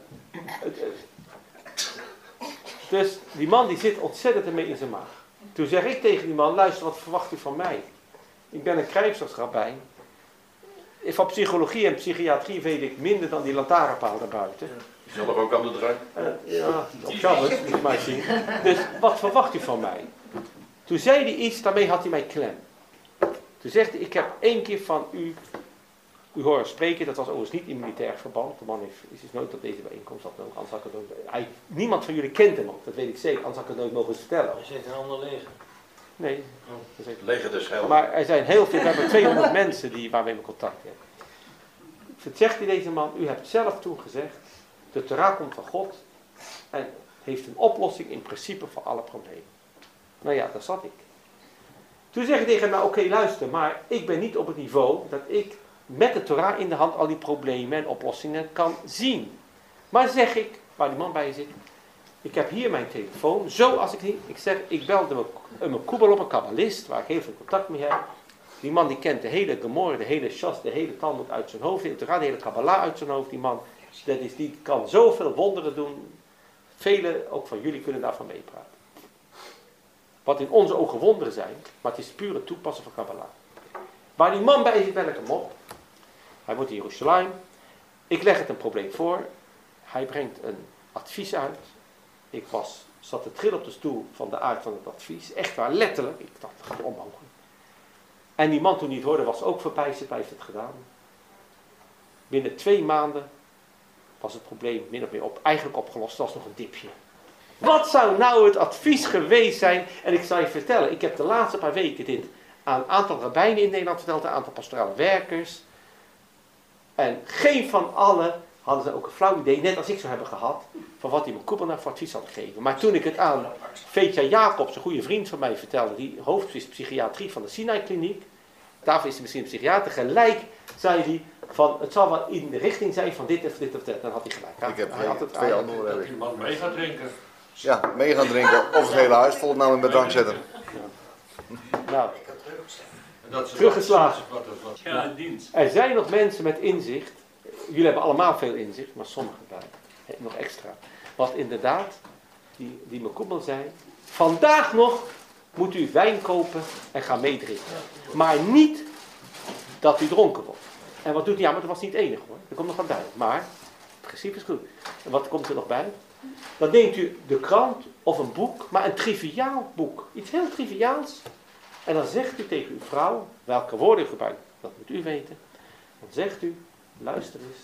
Dus die man die zit ontzettend ermee in zijn maag. Toen zeg ik tegen die man, luister, wat verwacht u van mij? Ik ben een krijgsartsrabbijn. Van psychologie en psychiatrie weet ik minder dan die lantaarnpaal daarbuiten. Zelf ook aan de drank? Uh, ja, op Shabbos, moet je maar zien. Dus wat verwacht u van mij? Toen zei hij iets, daarmee had hij mij klem. Toen zegt hij, ik heb één keer van u, u horen spreken, dat was overigens niet in militair verband. De man heeft, is dus nooit op deze bijeenkomst, dat ook, anders had ik het nooit, hij, niemand van jullie kent hem ook, dat weet ik zeker, anders had ik het nooit mogen vertellen. Hij zit een ander leger. Nee. Het leger des hel. Maar er zijn heel veel, we hebben tweehonderd mensen die, waar we in contact hebben. Het zegt hij deze man, u hebt zelf toen gezegd, de Torah komt van God en heeft een oplossing in principe voor alle problemen. Nou ja, daar zat ik. Toen zeg ik tegen hem, nou oké, okay, luister, maar ik ben niet op het niveau dat ik met de Torah in de hand al die problemen en oplossingen kan zien. Maar zeg ik, waar die man bij je zit, ik heb hier mijn telefoon, zo als ik niet, ik zeg, ik belde een mekubal op, een kabbalist, waar ik heel veel contact mee heb. Die man die kent de hele Gemor, de hele Shas, de hele Talmud uit zijn hoofd, de Torah, de hele Kabbalah uit zijn hoofd. Die man, dat is, die kan zoveel wonderen doen. Velen, ook van jullie, kunnen daarvan meepraten. Wat in onze ogen wonderen zijn, maar het is pure toepassen van Kabbalah. Waar die man bij zit, bel ik hem op. Hij wordt in Jeruzalem. Ik leg het een probleem voor. Hij brengt een advies uit. Ik was, zat te trillen op de stoel van de aard van het advies. Echt waar, letterlijk. Ik dacht, dat gaat onmogelijk. En die man toen niet hoorde, was ook verbijsterd, hij heeft het gedaan. Binnen twee maanden was het probleem min of meer op, eigenlijk opgelost. Dat was nog een dipje. Wat zou nou het advies geweest zijn? En ik zal je vertellen, ik heb de laatste paar weken dit aan een aantal rabbijnen in Nederland verteld, een aantal pastorale werkers. En geen van allen hadden ze ook een flauw idee, net als ik zou hebben gehad, van wat die mekubal nou voor advies had gegeven. Maar toen ik het aan Vetja Jacobs, een goede vriend van mij, vertelde, die hoofd is psychiatrie van de Sinai-kliniek, daarvoor is hij misschien een psychiater, gelijk zei hij van, het zal wel in de richting zijn van dit of dit of dat. Dan had hij gelijk. Ja, ik heb hij had het twee eigenlijk. andere. Heb ik. Iemand mee gaat drinken. Ja, mee gaan drinken of het hele huis vol namelijk met drank zetten. Nou, Dat ze teruggeslagen. Wat het was. Ja, een dienst. Er zijn nog mensen met inzicht. Jullie hebben allemaal veel inzicht, maar sommigen bij. Nog extra. Wat inderdaad, die, die mekubal zei. Vandaag nog moet u wijn kopen en gaan meedrinken. Maar niet dat u dronken wordt. En wat doet hij? Ja, maar dat was niet het enige hoor. Er komt nog wat bij. Maar, het principe is goed. En wat komt er nog bij? Dan neemt u de krant of een boek, maar een triviaal boek. Iets heel triviaals. En dan zegt u tegen uw vrouw, welke woorden u gebruikt, dat moet u weten. Dan zegt u, luister eens.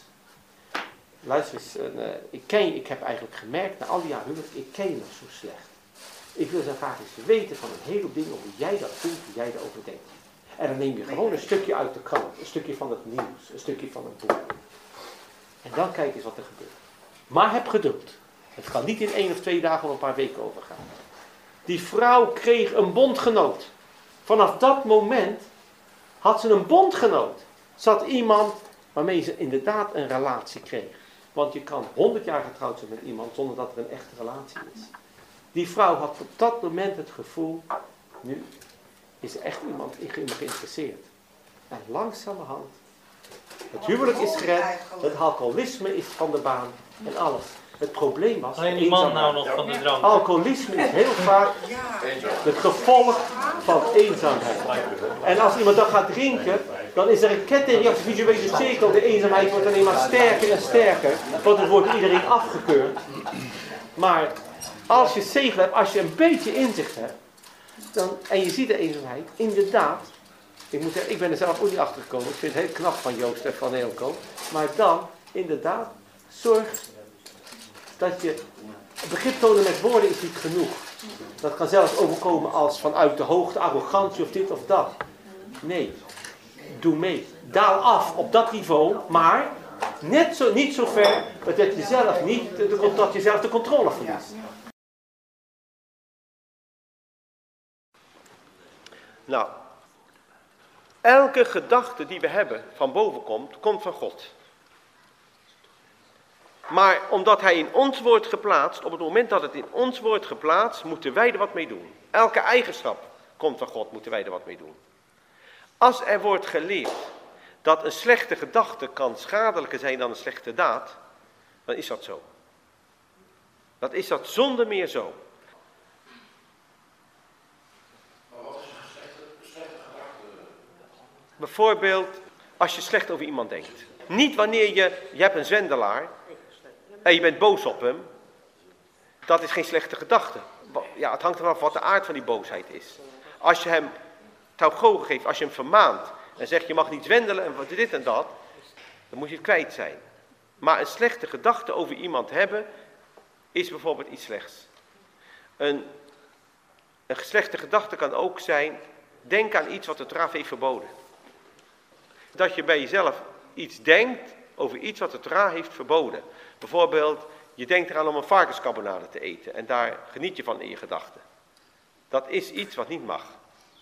Luister eens, uh, ik, ken je, ik heb eigenlijk gemerkt, na al die jaren huwelijk, ik ken je nog zo slecht. Ik wil zo graag eens weten van een heleboel dingen hoe jij dat voelt, hoe jij erover denkt. En dan neem je gewoon een stukje uit de krant, een stukje van het nieuws, een stukje van het boek. En dan kijk eens wat er gebeurt. Maar heb geduld. Het kan niet in één of twee dagen of een paar weken overgaan. Die vrouw kreeg een bondgenoot. Vanaf dat moment had ze een bondgenoot. Zat iemand waarmee ze inderdaad een relatie kreeg. Want je kan honderd jaar getrouwd zijn met iemand zonder dat er een echte relatie is. Die vrouw had op dat moment het gevoel, nu is er echt iemand in me geïnteresseerd. En langzamerhand, het huwelijk is gered, het alcoholisme is van de baan en alles. Het probleem was alleen die man nou nog van de drank. Alcoholisme is heel vaak het gevolg van eenzaamheid. En als iemand dan gaat drinken, dan is er een kettingreactie, visuele cirkel. De eenzaamheid wordt alleen maar sterker en sterker, want het wordt iedereen afgekeurd. Maar als je zegel hebt, als je een beetje inzicht hebt, dan, en je ziet de eenzaamheid, inderdaad, ik moet zeggen, ik ben er zelf ook niet achter gekomen, ik vind het heel knap van Joost en van Eelco, maar dan, inderdaad, zorg dat je, begrip tonen met woorden is niet genoeg. Dat kan zelfs overkomen als vanuit de hoogte, arrogantie of dit of dat. Nee, doe mee. Daal af op dat niveau, maar net zo, niet zo ver dat je zelf niet, dat je zelf de controle verliest. Nou, elke gedachte die we hebben van boven komt, komt van God. Maar omdat hij in ons wordt geplaatst, op het moment dat het in ons wordt geplaatst, moeten wij er wat mee doen. Elke eigenschap komt van God, moeten wij er wat mee doen. Als er wordt geleerd dat een slechte gedachte kan schadelijker zijn dan een slechte daad, dan is dat zo. Dat is dat zonder meer zo. Bijvoorbeeld, als je slecht over iemand denkt. Niet wanneer je, je hebt een zwendelaar en je bent boos op hem. Dat is geen slechte gedachte. Ja, het hangt ervan wat de aard van die boosheid is. Als je hem taugogen geeft, als je hem vermaant en zegt je mag niet zwendelen en dit en dat, dan moet je het kwijt zijn. Maar een slechte gedachte over iemand hebben is bijvoorbeeld iets slechts. Een, een slechte gedachte kan ook zijn, denk aan iets wat de Torah heeft verboden. Dat je bij jezelf iets denkt over iets wat de Torah heeft verboden. Bijvoorbeeld, je denkt eraan om een varkenskarbonade te eten en daar geniet je van in je gedachten. Dat is iets wat niet mag.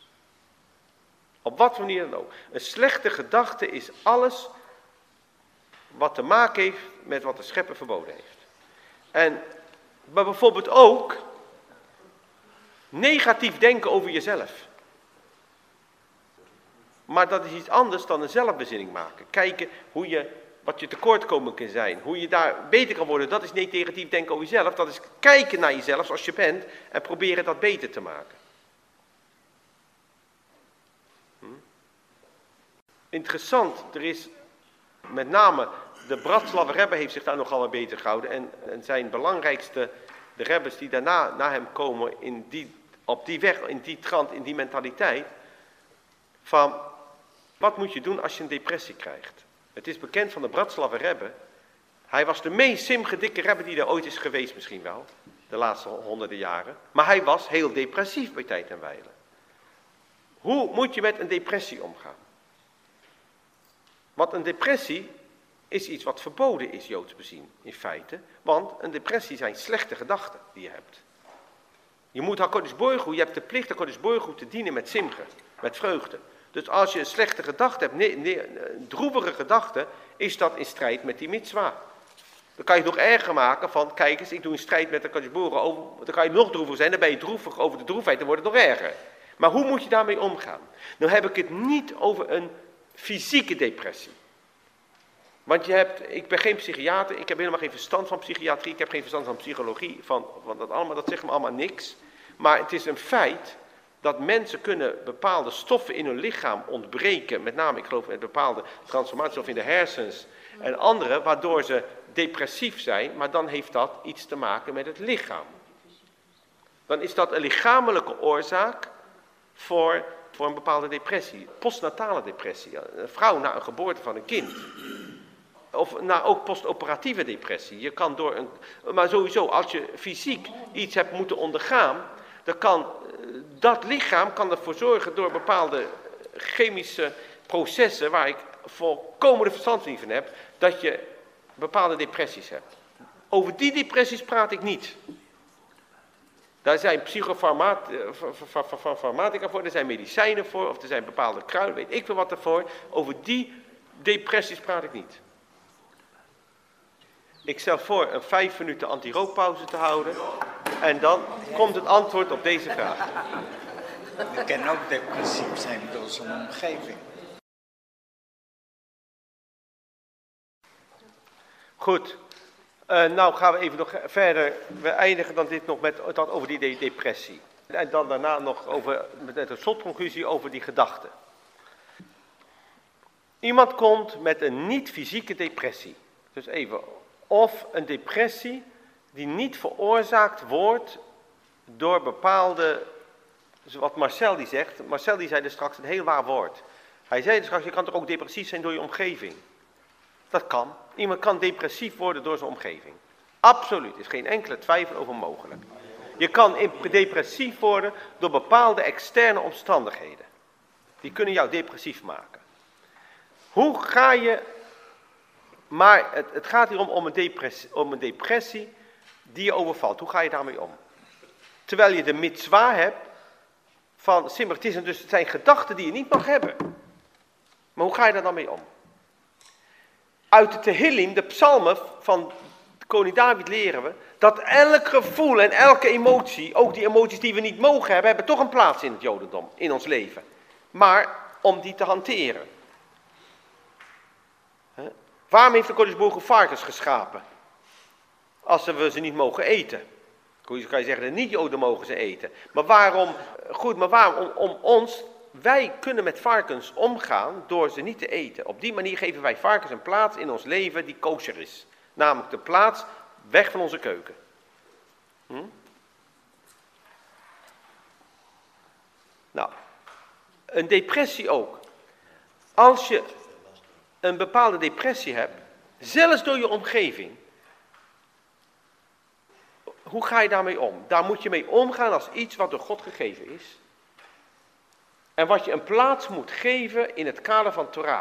Op wat manier dan ook. Een slechte gedachte is alles wat te maken heeft met wat de schepper verboden heeft. En, maar bijvoorbeeld ook negatief denken over jezelf. Maar dat is iets anders dan een zelfbezinning maken. Kijken hoe je, wat je tekortkomen kan zijn. Hoe je daar beter kan worden. Dat is niet negatief denken over jezelf. Dat is kijken naar jezelf zoals je bent. En proberen dat beter te maken. Hm? Interessant. Er is met name de Bratslav Rebbe heeft zich daar nogal mee bezig gehouden. En, en zijn belangrijkste, de Rebbes die daarna na hem komen in die, op die weg, in die trant, in die mentaliteit. Van, wat moet je doen als je een depressie krijgt? Het is bekend van de Bratslav Rebbe. Hij was de meest simgedikke Rebbe die er ooit is geweest misschien wel. De laatste honderden jaren. Maar hij was heel depressief bij tijd en wijle. Hoe moet je met een depressie omgaan? Want een depressie is iets wat verboden is, Joods bezien, in feite. Want een depressie zijn slechte gedachten die je hebt. Je moet HaKadosh Baruch Hu, je hebt de plicht HaKadosh Baruch Hu te dienen met simge, met vreugde. Dus als je een slechte gedachte hebt, nee, nee, een droevige gedachte, is dat in strijd met die mitzwa. Dan kan je het nog erger maken van, kijk eens, ik doe een strijd met de HaKadosh Baruch Hu, dan kan je nog droeviger zijn, dan ben je droevig over de droefheid, dan wordt het nog erger. Maar hoe moet je daarmee omgaan? Nou heb ik het niet over een fysieke depressie. Want je hebt, ik ben geen psychiater, ik heb helemaal geen verstand van psychiatrie, ik heb geen verstand van psychologie, van, van dat allemaal, dat zegt me allemaal niks. Maar het is een feit dat mensen kunnen bepaalde stoffen in hun lichaam ontbreken, met name ik geloof met bepaalde transformaties of in de hersens en andere, waardoor ze depressief zijn, maar dan heeft dat iets te maken met het lichaam. Dan is dat een lichamelijke oorzaak voor, voor een bepaalde depressie, postnatale depressie, een vrouw na een geboorte van een kind. Of nou, ook postoperatieve depressie. Je kan door een, maar sowieso, als je fysiek iets hebt moeten ondergaan, dan kan dat lichaam kan ervoor zorgen door bepaalde chemische processen waar ik volkomen de verstand niet van heb, dat je bepaalde depressies hebt. Over die depressies praat ik niet. Daar zijn psychofarmatica voor, er zijn medicijnen voor, of er zijn bepaalde kruiden, weet ik veel wat ervoor. Over die depressies praat ik niet. Ik stel voor een vijf minuten anti-rookpauze te houden. En dan komt het antwoord op deze vraag. We kunnen ook depressief zijn door zijn omgeving. Goed. Uh, nou gaan we even nog verder. We eindigen dan dit nog met dat over die de depressie. En dan daarna nog over, met een slotconclusie over die gedachten. Iemand komt met een niet-fysieke depressie. Dus even, of een depressie die niet veroorzaakt wordt door bepaalde, wat Marcel die zegt. Marcel die zei er straks een heel waar woord. Hij zei er straks, je kan toch ook depressief zijn door je omgeving. Dat kan. Iemand kan depressief worden door zijn omgeving. Absoluut, er is geen enkele twijfel over mogelijk. Je kan depressief worden door bepaalde externe omstandigheden. Die kunnen jou depressief maken. Hoe ga je, maar het, het gaat hier om, om, een depressie, om een depressie die je overvalt. Hoe ga je daarmee om? Terwijl je de mitzwa hebt van, het, is dus, het zijn gedachten die je niet mag hebben. Maar hoe ga je daar dan mee om? Uit de Tehillim, de psalmen van koning David leren we, dat elk gevoel en elke emotie, ook die emoties die we niet mogen hebben, hebben toch een plaats in het Jodendom, in ons leven. Maar om die te hanteren. He? Waarom heeft de Kodesh varkens geschapen? Als we ze niet mogen eten. Hoe kan je zeggen, de niet-Joden mogen ze eten. Maar waarom, goed, maar waarom om, om ons... Wij kunnen met varkens omgaan door ze niet te eten. Op die manier geven wij varkens een plaats in ons leven die kosher is. Namelijk de plaats weg van onze keuken. Hm? Nou, een depressie ook. Als je een bepaalde depressie hebt, zelfs door je omgeving. Hoe ga je daarmee om? Daar moet je mee omgaan als iets wat door God gegeven is. En wat je een plaats moet geven in het kader van Torah.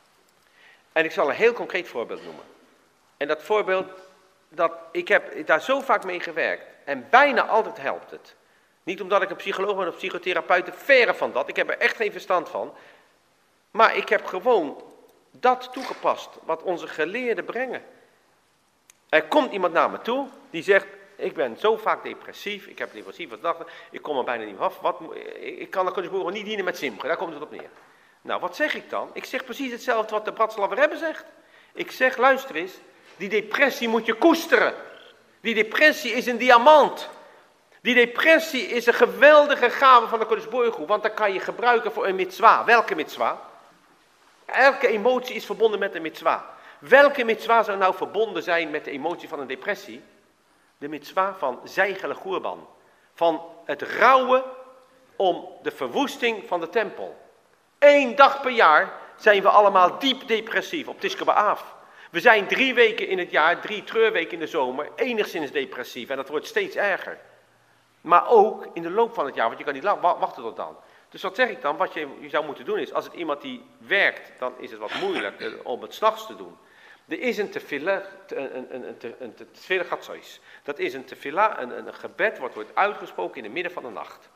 En ik zal een heel concreet voorbeeld noemen. En dat voorbeeld, dat, ik heb daar zo vaak mee gewerkt. En bijna altijd helpt het. Niet omdat ik een psycholoog ben of psychotherapeut, verre van dat. Ik heb er echt geen verstand van. Maar ik heb gewoon dat toegepast wat onze geleerden brengen. Er komt iemand naar me toe die zegt, ik ben zo vaak depressief, ik heb depressieve gedachten, ik kom er bijna niet meer af. Wat, ik kan de Kodesh niet dienen met simcha, daar komt het op neer. Nou, wat zeg ik dan? Ik zeg precies hetzelfde wat de Bratslaver Rebbe zegt. Ik zeg, luister eens, die depressie moet je koesteren. Die depressie is een diamant. Die depressie is een geweldige gave van de Kodesh Baruch Hu, want dan kan je gebruiken voor een mitzwa. Welke mitzwa? Elke emotie is verbonden met een mitzwa. Welke mitzwa zou nou verbonden zijn met de emotie van een depressie? De mitzwa van Zeigele Goerban. Van het rouwen om de verwoesting van de tempel. Eén dag per jaar zijn we allemaal diep depressief op Tisha B'Av. We zijn drie weken in het jaar, drie treurweken in de zomer, enigszins depressief. En dat wordt steeds erger. Maar ook in de loop van het jaar, want je kan niet lang wachten tot dan. Dus wat zeg ik dan? Wat je, je zou moeten doen is, als het iemand die werkt, dan is het wat moeilijk eh, om het 's nachts te doen. Er is een tefillah, een, een, een, een, een tefillah gatsois. Dat is een tefillah, een, een gebed wat wordt uitgesproken in het midden van de nacht.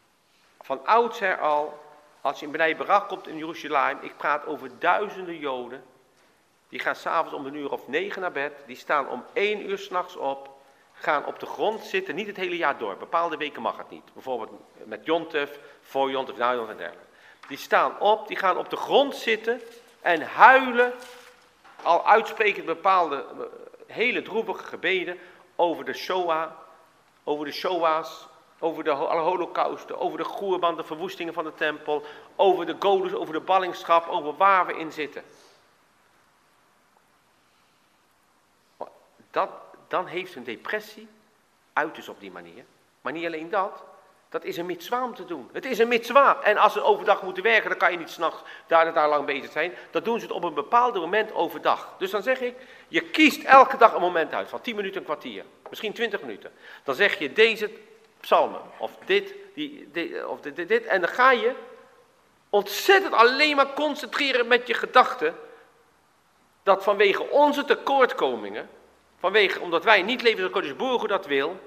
Van oudsher al, als je in Bnei Barak komt in Jeruzalem, ik praat over duizenden Joden. Die gaan s'avonds om een uur of negen naar bed, die staan om één uur 's nachts op, gaan op de grond zitten, niet het hele jaar door. Bepaalde weken mag het niet. Bijvoorbeeld met Jontef, voor Jontef, na Jontef en dergelijke. Die staan op, die gaan op de grond zitten en huilen, al uitspreken bepaalde hele droevige gebeden over de Shoah, over de Shoah's, over de holocausten, over de Goerban, de verwoestingen van de tempel, over de Golus, over de ballingschap, over waar we in zitten. Dat, dan heeft een depressie uit dus op die manier. Maar niet alleen dat, dat is een mitzwa om te doen. Het is een mitzwa. En als ze overdag moeten werken, dan kan je niet 's nachts daar, daar lang bezig zijn. Dan doen ze het op een bepaald moment overdag. Dus dan zeg ik, je kiest elke dag een moment uit van tien minuten, een kwartier. Misschien twintig minuten. Dan zeg je, deze psalmen. Of dit, die, dit, of dit, dit, dit. En dan ga je ontzettend alleen maar concentreren met je gedachten. Dat vanwege onze tekortkomingen, vanwege, omdat wij niet leven zoals Gottes Boer dat wil,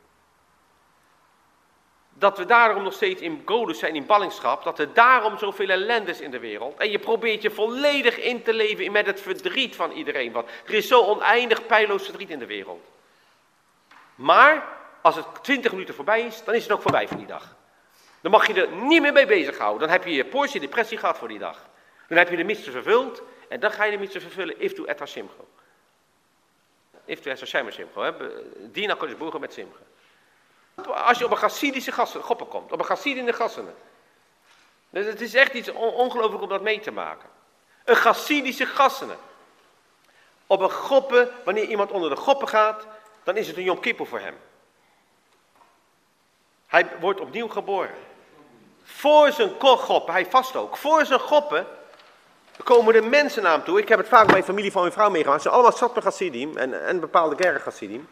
dat we daarom nog steeds in Golus zijn, in ballingschap, dat er daarom zoveel ellende is in de wereld. En je probeert je volledig in te leven met het verdriet van iedereen. Want er is zo oneindig pijloos verdriet in de wereld. Maar, als het twintig minuten voorbij is, dan is het ook voorbij voor die dag. Dan mag je er niet meer mee bezighouden. Dan heb je je portie depressie gehad voor die dag. Dan heb je de mitzvah vervuld, en dan ga je de mitzvah vervullen, iftu et ha-simcho. Iftu et ha-simcho, dien HaKadosh Baruch Hu met simcha. Als je op een Chassidische goppen komt, op een Chassidische gassene. Dus het is echt iets on ongelooflijk om dat mee te maken. Een Chassidische gassene. Op een goppen, wanneer iemand onder de goppen gaat, dan is het een Yom Kippur voor hem. Hij wordt opnieuw geboren. Voor zijn goppen, hij vast ook, voor zijn goppen komen de mensen naar hem toe. Ik heb het vaak bij de familie van mijn vrouw meegemaakt. Ze zijn allemaal Satmar Chassidim en, en bepaalde Gerach Chassidim.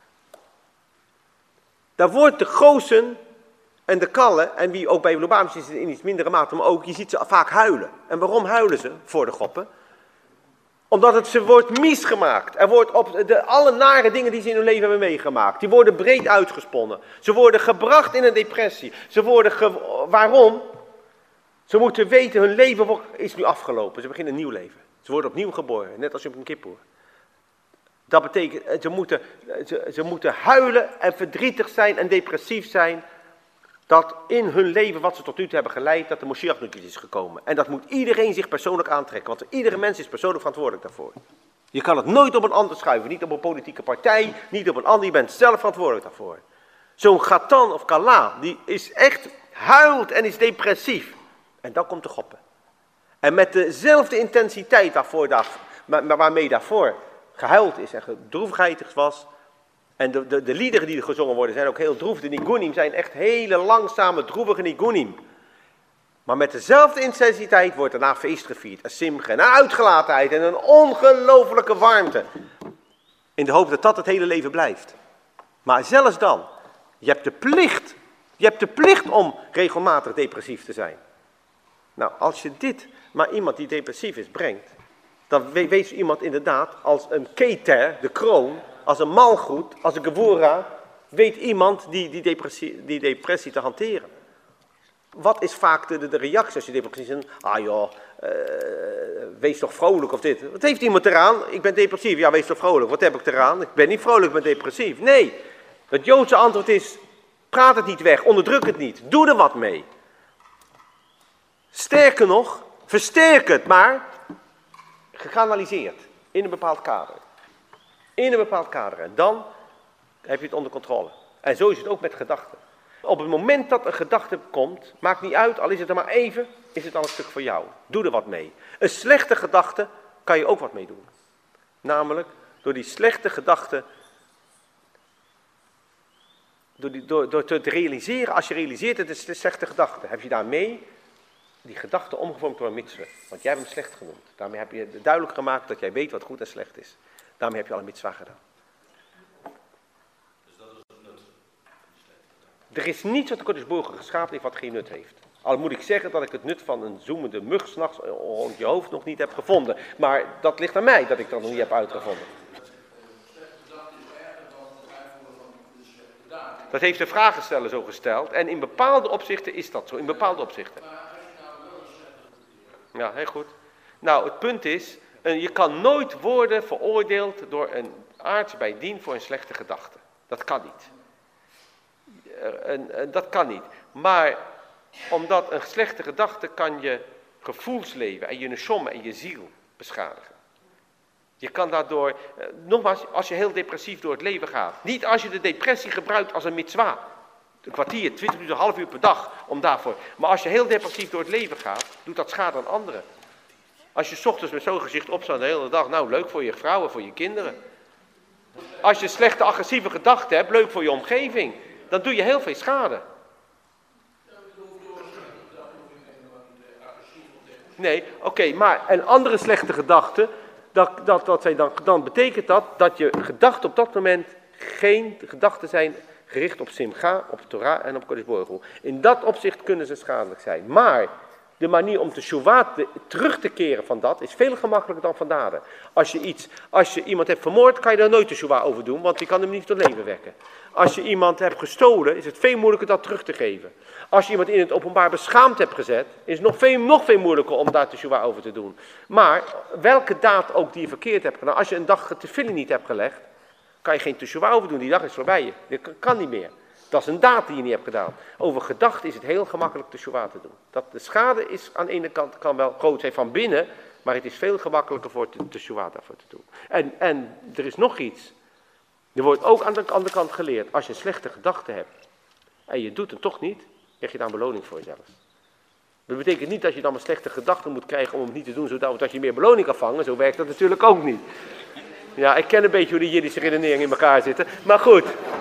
Daar wordt de gozen en de kallen, en wie ook bij Lubavitch is in iets mindere mate, maar ook, je ziet ze vaak huilen. En waarom huilen ze voor de goppen? Omdat het ze wordt misgemaakt. Er wordt op de, alle nare dingen die ze in hun leven hebben meegemaakt, die worden breed uitgesponnen. Ze worden gebracht in een depressie. Ze worden ge, waarom? Ze moeten weten, hun leven is nu afgelopen. Ze beginnen een nieuw leven. Ze worden opnieuw geboren, net als op een Kippur. Dat betekent, ze moeten, ze, ze moeten huilen en verdrietig zijn en depressief zijn. Dat in hun leven, wat ze tot nu toe hebben geleid, dat de Moshiach nu is gekomen. En dat moet iedereen zich persoonlijk aantrekken. Want iedere mens is persoonlijk verantwoordelijk daarvoor. Je kan het nooit op een ander schuiven. Niet op een politieke partij, niet op een ander. Je bent zelf verantwoordelijk daarvoor. Zo'n Gatan of Kala, die is echt huilt en is depressief. En dan komt de goppen. En met dezelfde intensiteit daarvoor, daar, waarmee daarvoor gehuild is en droefgeitig was. En de, de, de liederen die er gezongen worden zijn ook heel droef. De nigunim zijn echt hele langzame, droevige nigunim. Maar met dezelfde intensiteit wordt daarna feest gevierd. Een simche, een uitgelatenheid en een ongelofelijke warmte. In de hoop dat dat het hele leven blijft. Maar zelfs dan, je hebt de plicht, je hebt de plicht om regelmatig depressief te zijn. Nou, als je dit maar iemand die depressief is brengt, dan wees iemand inderdaad als een keter, de kroon, als een malgoed, als een gevora, weet iemand die, die, depressie, die depressie te hanteren. Wat is vaak de, de, de reactie als je depressief bent? Ah joh, uh, wees toch vrolijk of dit. Wat heeft iemand eraan? Ik ben depressief. Ja, wees toch vrolijk. Wat heb ik eraan? Ik ben niet vrolijk, ik ben depressief. Nee, het Joodse antwoord is, praat het niet weg, onderdruk het niet. Doe er wat mee. Sterker nog, versterk het, maar gekanaliseerd in een bepaald kader. In een bepaald kader. En dan heb je het onder controle. En zo is het ook met gedachten. Op het moment dat een gedachte komt, maakt niet uit, al is het er maar even, is het al een stuk voor jou. Doe er wat mee. Een slechte gedachte kan je ook wat mee doen. Namelijk, door die slechte gedachte, door, die, door, door te realiseren, als je realiseert het is een slechte gedachte, heb je daarmee die gedachte omgevormd door een mitzvah. Want jij hebt hem slecht genoemd. Daarmee heb je duidelijk gemaakt dat jij weet wat goed en slecht is. Daarmee heb je al een mitzvah gedaan. Dus dat is het nut. Er is niets wat de Kodesh Baruch Hu geschapen heeft wat geen nut heeft. Al moet ik zeggen dat ik het nut van een zoemende mug 's nachts rond je hoofd nog niet heb gevonden. Maar dat ligt aan mij dat ik dat nog niet heb uitgevonden. Dat heeft de vragensteller zo gesteld. En in bepaalde opzichten is dat zo. In bepaalde opzichten. Ja, heel goed. Nou, het punt is, je kan nooit worden veroordeeld door een arts bij dien voor een slechte gedachte. Dat kan niet. En, en dat kan niet. Maar omdat een slechte gedachte kan je gevoelsleven en je neshama en je ziel beschadigen. Je kan daardoor, nogmaals, als je heel depressief door het leven gaat. Niet als je de depressie gebruikt als een mitzwa. Een kwartier, twintig minuten, een half uur per dag om daarvoor. Maar als je heel depressief door het leven gaat, doet dat schade aan anderen. Als je 's ochtends met zo'n gezicht opstaat de hele dag, nou leuk voor je vrouw en voor je kinderen. Als je slechte agressieve gedachten hebt, leuk voor je omgeving. Dan doe je heel veel schade. Nee, oké, okay, maar een andere slechte gedachte, dat, dat, dat zij dan, dan betekent dat dat je gedachten op dat moment geen gedachten zijn, Gericht op simcha, op Torah en op Kodesh Baruch Hu. In dat opzicht kunnen ze schadelijk zijn. Maar de manier om te shuvat, terug te keren van dat, is veel gemakkelijker dan van daden. Als je, iets, als je iemand hebt vermoord, kan je daar nooit de shuvat over doen, want die kan hem niet tot leven wekken. Als je iemand hebt gestolen, is het veel moeilijker dat terug te geven. Als je iemand in het openbaar beschaamd hebt gezet, is het nog veel, nog veel moeilijker om daar de shuvat over te doen. Maar welke daad ook die je verkeerd hebt gedaan, als je een dag tefillin niet hebt gelegd, kan je geen teshuva over doen, die dag is voorbij. Dat kan niet meer. Dat is een daad die je niet hebt gedaan. Over gedachten is het heel gemakkelijk teshuva te doen. Dat de schade is aan de ene kant kan wel groot zijn van binnen, maar het is veel gemakkelijker voor teshuva daarvoor te doen. En, en er is nog iets. Er wordt ook aan de andere kant geleerd, als je een slechte gedachte hebt en je doet het toch niet, krijg je daar een beloning voor jezelf. Dat betekent niet dat je dan een slechte gedachte moet krijgen om het niet te doen, zodat je meer beloning kan vangen. Zo werkt dat natuurlijk ook niet. Ja, ik ken een beetje hoe die Jiddische redeneringen in elkaar zitten. Maar goed,